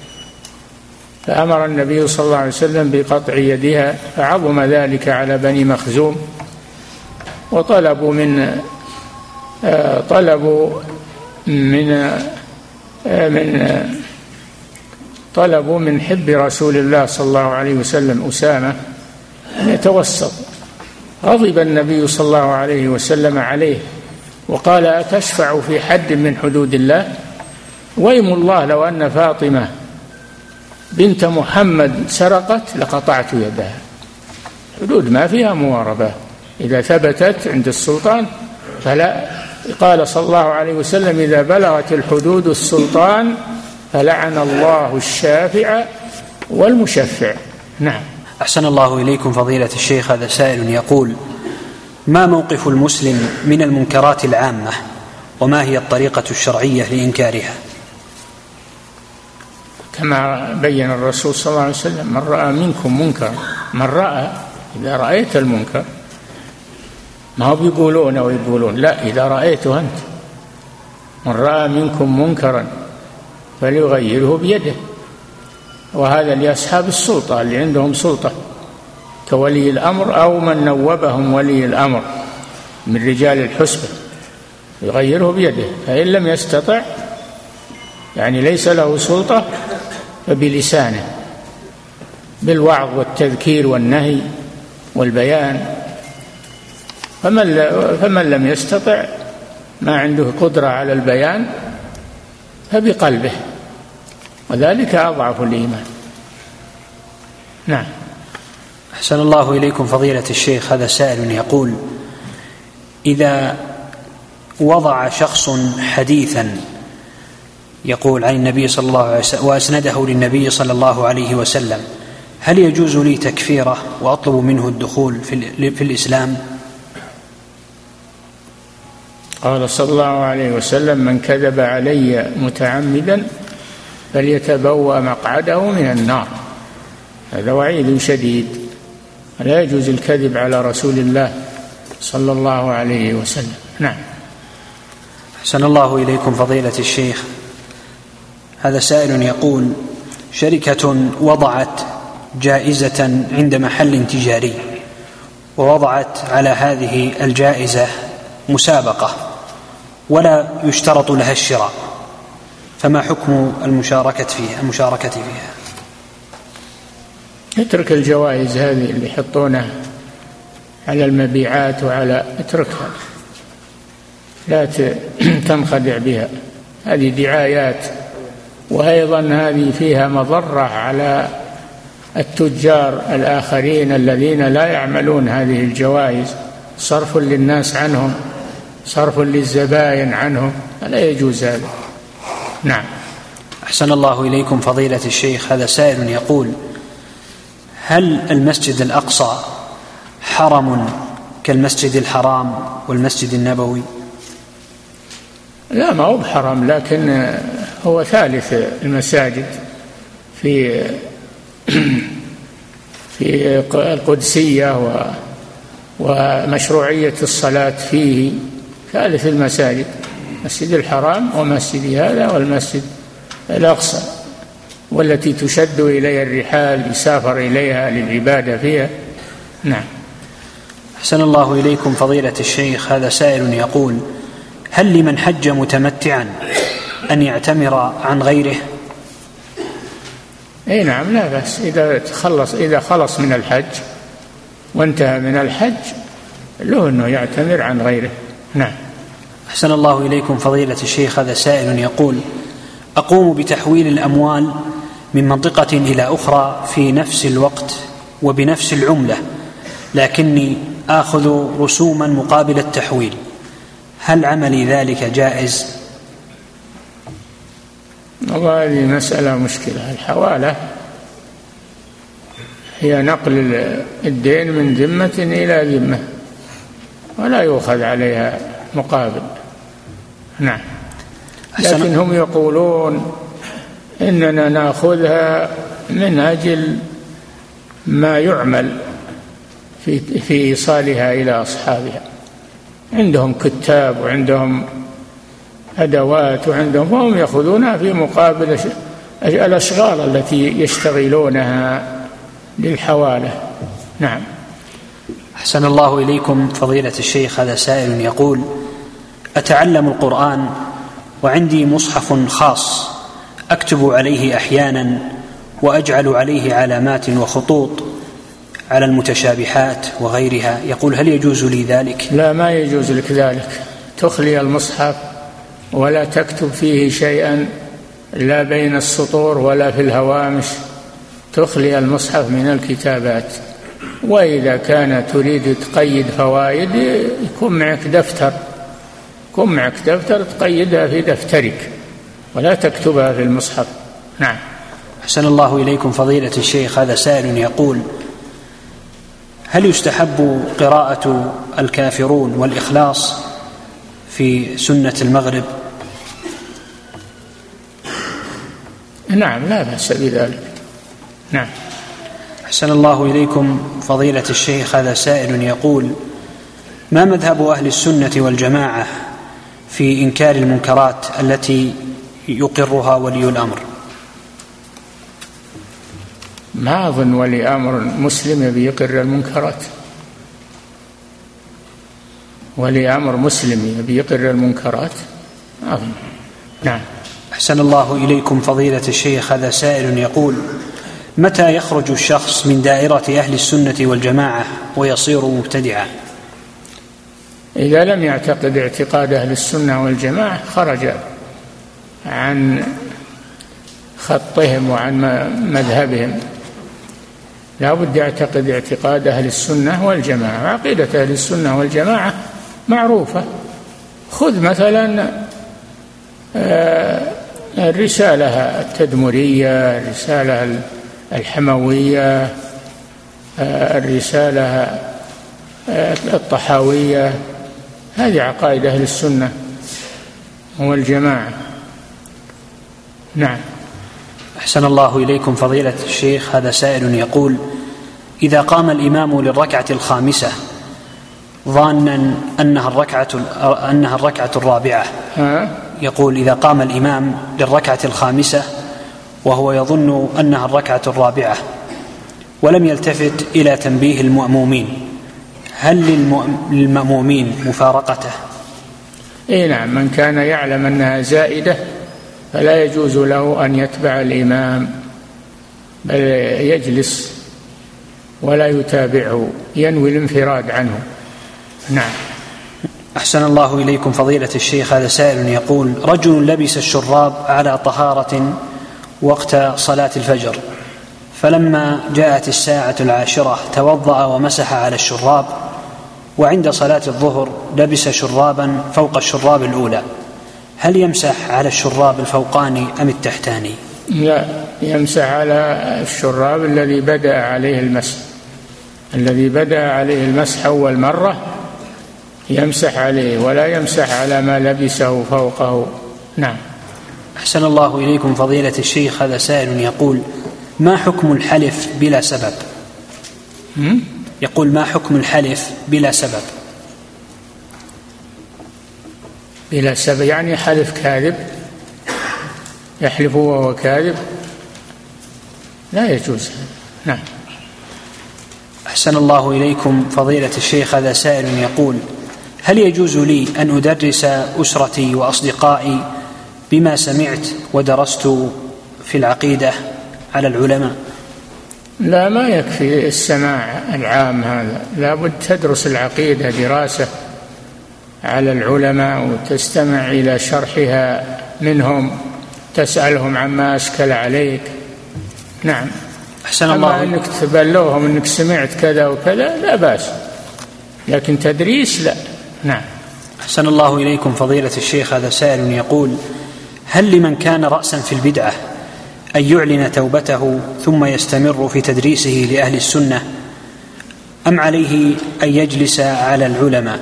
فأمر النبي صلى الله عليه وسلم بقطع يدها، فعظم ذلك على بني مخزوم، وطلبوا من طلبوا من من طلبوا من حب رسول الله صلى الله عليه وسلم أسامة أن يتوسط. غضب النبي صلى الله عليه وسلم عليه وقال: أتشفع في حد من حدود الله؟ ويم الله لو أن فاطمة بنت محمد سرقت لقطعت يدها. حدود ما فيها مواربة، إذا ثبتت عند السلطان فلا. قال صلى الله عليه وسلم: إذا بلغت الحدود السلطان فلعن الله الشافع والمشفع. نعم. أحسن الله إليكم فضيلة الشيخ. هذا سائل يقول: ما موقف المسلم من المنكرات العامة، وما هي الطريقة الشرعية لإنكارها؟ كما بين الرسول صلى الله عليه وسلم: من رأى منكم منكر، من رأى، إذا رأيت المنكر، ما هو بيقولون ويقولون، لا، إذا رأيته أنت. من رأى منكم منكرا فليغيره بيده، وهذا لأصحاب السلطة اللي عندهم سلطة كولي الأمر أو من نوبهم ولي الأمر من رجال الحسبة، يغيره بيده. فإن لم يستطع، يعني ليس له سلطة، فبلسانه بالوعظ والتذكير والنهي والبيان. فمن, فمن لم يستطع، ما عنده قدرة على البيان، فبقلبه، وذلك أضعف الإيمان. نعم. أحسن الله إليكم فضيلة الشيخ. هذا سائل يقول: إذا وضع شخص حديثا يقول عن النبي صلى الله عليه وسلم وأسنده للنبي صلى الله عليه وسلم، هل يجوز لي تكفيره وأطلب منه الدخول في الإسلام؟ قال صلى الله عليه وسلم: من كذب علي متعمدا فليتبوأ مقعده من النار. هذا وعيد شديد، لا يجوز الكذب على رسول الله صلى الله عليه وسلم. نعم. أحسن الله إليكم فضيلة الشيخ. هذا سائل يقول: شركة وضعت جائزة عند محل تجاري، ووضعت على هذه الجائزة مسابقة ولا يشترط لها الشراء، فما حكم المشاركة فيها المشاركة فيها؟ اترك الجوائز هذه اللي يحطونها على المبيعات وعلى اتركها، لا تنخدع بها، هذه دعايات، وأيضا هذه فيها مضرة على التجار الآخرين الذين لا يعملون هذه الجوائز، صرف للناس عنهم، صرف للزبائن عنهم، لا يجوز هذا. نعم. أحسن الله إليكم فضيلة الشيخ. هذا سائل يقول: هل المسجد الأقصى حرم كالمسجد الحرام والمسجد النبوي؟ لا، ما هو بحرم، لكن هو ثالث المساجد في في القدسية ومشروعية الصلاة فيه، ثالث المساجد، مسجد الحرام ومسجد هذا والمسجد الأقصى، والتي تشد إليها الرحال يسافر إليها للعبادة فيها. نعم. أحسن الله إليكم فضيلة الشيخ. هذا سائل يقول: هل لمن حج متمتعا أن يعتمر عن غيره؟ أي نعم، لا بأس، إذا تخلص إذا خلص من الحج وانتهى من الحج له أنه يعتمر عن غيره. نعم. أحسن الله إليكم فضيلة الشيخ. هذا سائل يقول: أقوم بتحويل الأموال من منطقة إلى أخرى في نفس الوقت وبنفس العملة، لكني آخذ رسوما مقابل التحويل، هل عملي ذلك جائز؟ والله هذه مسألة مشكلة. الحوالة هي نقل الدين من ذمة إلى ذمة ولا يؤخذ عليها مقابل. نعم. لكن هم يقولون إننا نأخذها من أجل ما يعمل في في إيصالها إلى أصحابها. عندهم كتاب وعندهم أدوات وعندهم، فهم يأخذونها في مقابل الأشغال التي يشتغلونها للحوالة. نعم. أحسن الله إليكم فضيلة الشيخ. هذا سائل يقول: أتعلم القرآن وعندي مصحف خاص أكتب عليه أحيانا وأجعل عليه علامات وخطوط على المتشابهات وغيرها، يقول: هل يجوز لي ذلك؟ لا، ما يجوز لك ذلك. تخلي المصحف ولا تكتب فيه شيئا، لا بين السطور ولا في الهوامش، تخلي المصحف من الكتابات. وإذا كان تريد تقيد فوائد يكون معك دفتر، يكون معك دفتر تقيدها في دفترك ولا تكتبها في المصحف. نعم. أحسن الله إليكم فضيلة الشيخ. هذا سائل يقول: هل يستحب قراءة الكافرون والإخلاص في سنة المغرب؟ نعم، لا بأس بذلك. نعم. أحسن الله إليكم فضيلة الشيخ. هذا سائل يقول: ما مذهب أهل السنة والجماعة في إنكار المنكرات التي يقرها ولي الأمر؟ ما أظن ولي أمر مسلم يبي يقر المنكرات. ولي أمر مسلم يبي يقر المنكرات؟ ما أظن. نعم. أحسن الله إليكم فضيلة الشيخ. هذا سائل يقول: متى يخرج الشخص من دائرة أهل السنة والجماعة ويصير مبتدعا؟ إذا لم يعتقد اعتقاد أهل السنة والجماعة خرج عن خطهم وعن مذهبهم. لا بد يعتقد اعتقاد أهل السنة والجماعة. عقيدة أهل السنة والجماعة معروفة. خذ مثلا الرسالة التدمرية، الرسالة الحموية، الرسالة الطحاوية، هذه عقائد أهل السنة والجماعة. نعم. أحسن الله إليكم فضيلة الشيخ. هذا سائل يقول: إذا قام الإمام للركعة الخامسة ظانا أنها الركعة أنها الركعة الرابعة، يقول: إذا قام الإمام للركعة الخامسة وهو يظن أنها الركعة الرابعة ولم يلتفت إلى تنبيه المأمومين، هل للمأمومين مفارقته؟ إيه نعم. من كان يعلم أنها زائدة فلا يجوز له أن يتبع الإمام، بل يجلس ولا يتابعه، ينوي الانفراد عنه. نعم. أحسن الله إليكم فضيلة الشيخ. هذا سائل يقول: رجل لبس الشراب على طهارة وقت صلاة الفجر، فلما جاءت الساعة العاشرة توضأ ومسح على الشراب، وعند صلاة الظهر لبس شرابا فوق الشراب الأولى، هل يمسح على الشراب الفوقاني أم التحتاني؟ لا، يمسح على الشراب الذي بدأ عليه المسح، الذي بدأ عليه المسح أول مرة يمسح عليه، ولا يمسح على ما لبسه فوقه. نعم. أحسن الله إليكم فضيلة الشيخ. هذا سائل يقول: ما حكم الحلف بلا سبب؟ م? يقول: ما حكم الحلف بلا سبب؟ بلا سبب يعني حلف كاذب، يحلف وهو كاذب، لا يجوز. نعم. أحسن الله إليكم فضيلة الشيخ. هذا سائل يقول: هل يجوز لي أن أدرس أسرتي وأصدقائي بما سمعت ودرست في العقيدة على العلماء؟ لا، ما يكفي السماع العام هذا، لا بد تدرس العقيدة دراسة على العلماء وتستمع إلى شرحها منهم، تسألهم عما أشكل عليك. نعم. أحسن الله. أما أنك تبلوهم أنك سمعت كذا وكذا لا بأس، لكن تدريس لا. نعم. أحسن الله إليكم فضيلة الشيخ. هذا سائل يقول: هل لمن كان رأسا في البدعة أن يعلن توبته ثم يستمر في تدريسه لأهل السنة، أم عليه أن يجلس على العلماء؟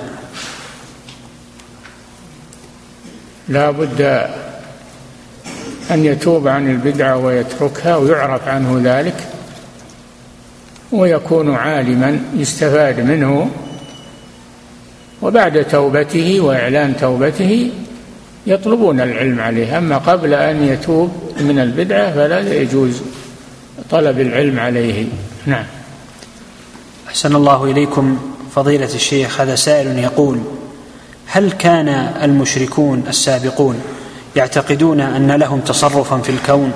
لا بد أن يتوب عن البدعة ويتركها ويعرف عنه ذلك، ويكون عالما يستفاد منه، وبعد توبته وإعلان توبته يطلبون العلم عليه. أما قبل أن يتوب من البدعة فلا يجوز طلب العلم عليه. نعم. أحسن الله إليكم فضيلة الشيخ، هذا سائل يقول: هل كان المشركون السابقون يعتقدون أن لهم تصرفا في الكون؟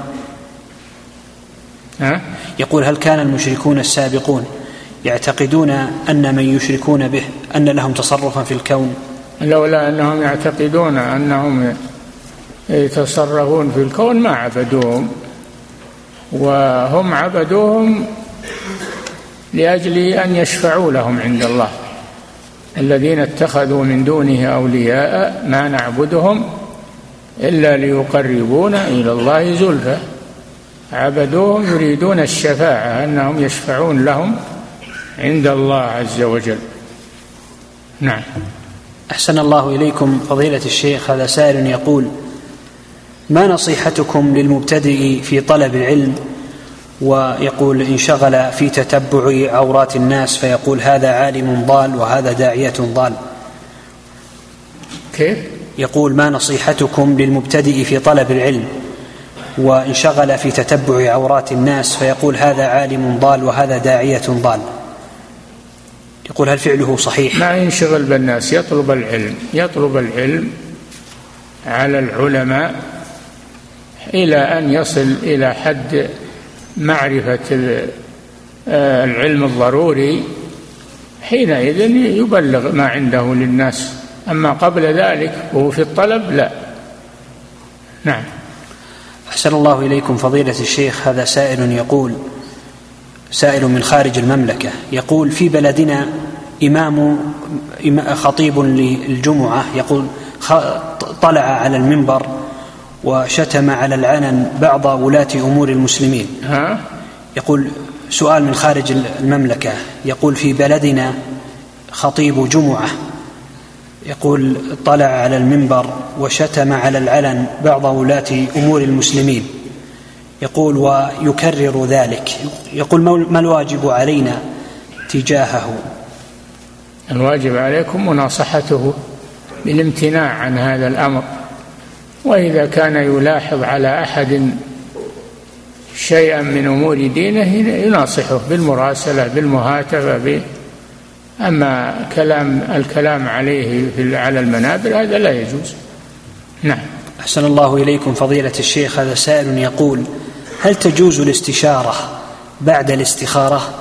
ها؟ يقول: هل كان المشركون السابقون يعتقدون أن من يشركون به أن لهم تصرفا في الكون؟ لولا أنهم يعتقدون أنهم يتصرفون في الكون ما عبدوهم، وهم عبدوهم لأجل أن يشفعوا لهم عند الله. الذين اتخذوا من دونه أولياء ما نعبدهم إلا ليقربونا إلى الله زلفى، عبدوهم يريدون الشفاعة، أنهم يشفعون لهم عند الله عز وجل. نعم. أحسن الله إليكم فضيلة الشيخ، هذا سائل يقول: ما نصيحتكم للمبتدئ في طلب العلم ويقول انشغل في تتبع عورات الناس فيقول هذا عالم ضال وهذا داعية ضال؟ كيف؟ يقول: ما نصيحتكم للمبتدئ في طلب العلم وانشغل في تتبع عورات الناس فيقول هذا عالم ضال وهذا داعية ضال؟ يقول: هل فعله صحيح؟ ما ينشغل بالناس، يطلب العلم، يطلب العلم على العلماء إلى أن يصل إلى حد معرفة العلم الضروري، حينئذ يبلغ ما عنده للناس. أما قبل ذلك وهو في الطلب لا. نعم. أحسن الله إليكم فضيلة الشيخ، هذا سائل يقول، سائل من خارج المملكة، يقول: في بلدنا إمام خطيب للجمعة يقول طلع على المنبر وشتم على العلن بعض ولاة أمور المسلمين. ها؟ يقول: سؤال من خارج المملكة، يقول: في بلدنا خطيب جمعة يقول طلع على المنبر وشتم على العلن بعض ولاة أمور المسلمين، يقول ويكرر ذلك، يقول: ما الواجب علينا تجاهه؟ الواجب عليكم مناصحته بالامتناع عن هذا الأمر، وإذا كان يلاحظ على أحد شيئا من أمور دينه يناصحه بالمراسلة بالمهاتفة به. أما كلام الكلام عليه في على المنابر هذا لا يجوز. نعم. أحسن الله إليكم فضيلة الشيخ، هذا سائل يقول: هل تجوز الاستشارة بعد الاستخارة؟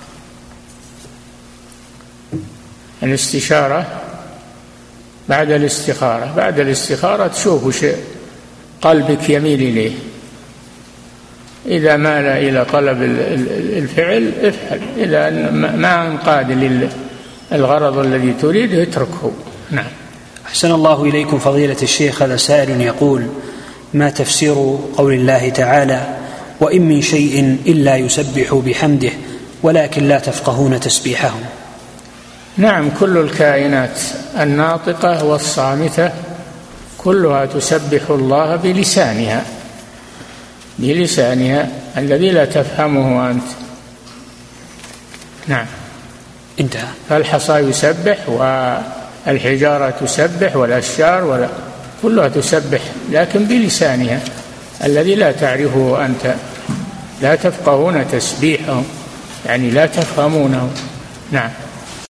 الاستشارة بعد الاستخارة بعد الاستخارة تشوف شيء قلبك يميل إليه، إذا مال إلى طلب الفعل افعل، إذا ما انقاد للغرض الذي تريده اتركه. نعم. أحسن الله إليكم فضيلة الشيخ، هذا سائل يقول: ما تفسير قول الله تعالى: وإن من شيء إلا يسبح بحمده ولكن لا تفقهون تسبيحهم؟ نعم، كل الكائنات الناطقة والصامتة كلها تسبح الله بلسانها بلسانها الذي لا تفهمه أنت. نعم. انتهى. فالحصى يسبح والحجارة تسبح والأشجار ولا كلها تسبح، لكن بلسانها الذي لا تعرفه أنت، لا تفقهون تسبيحهم يعني لا تفهمونه. نعم.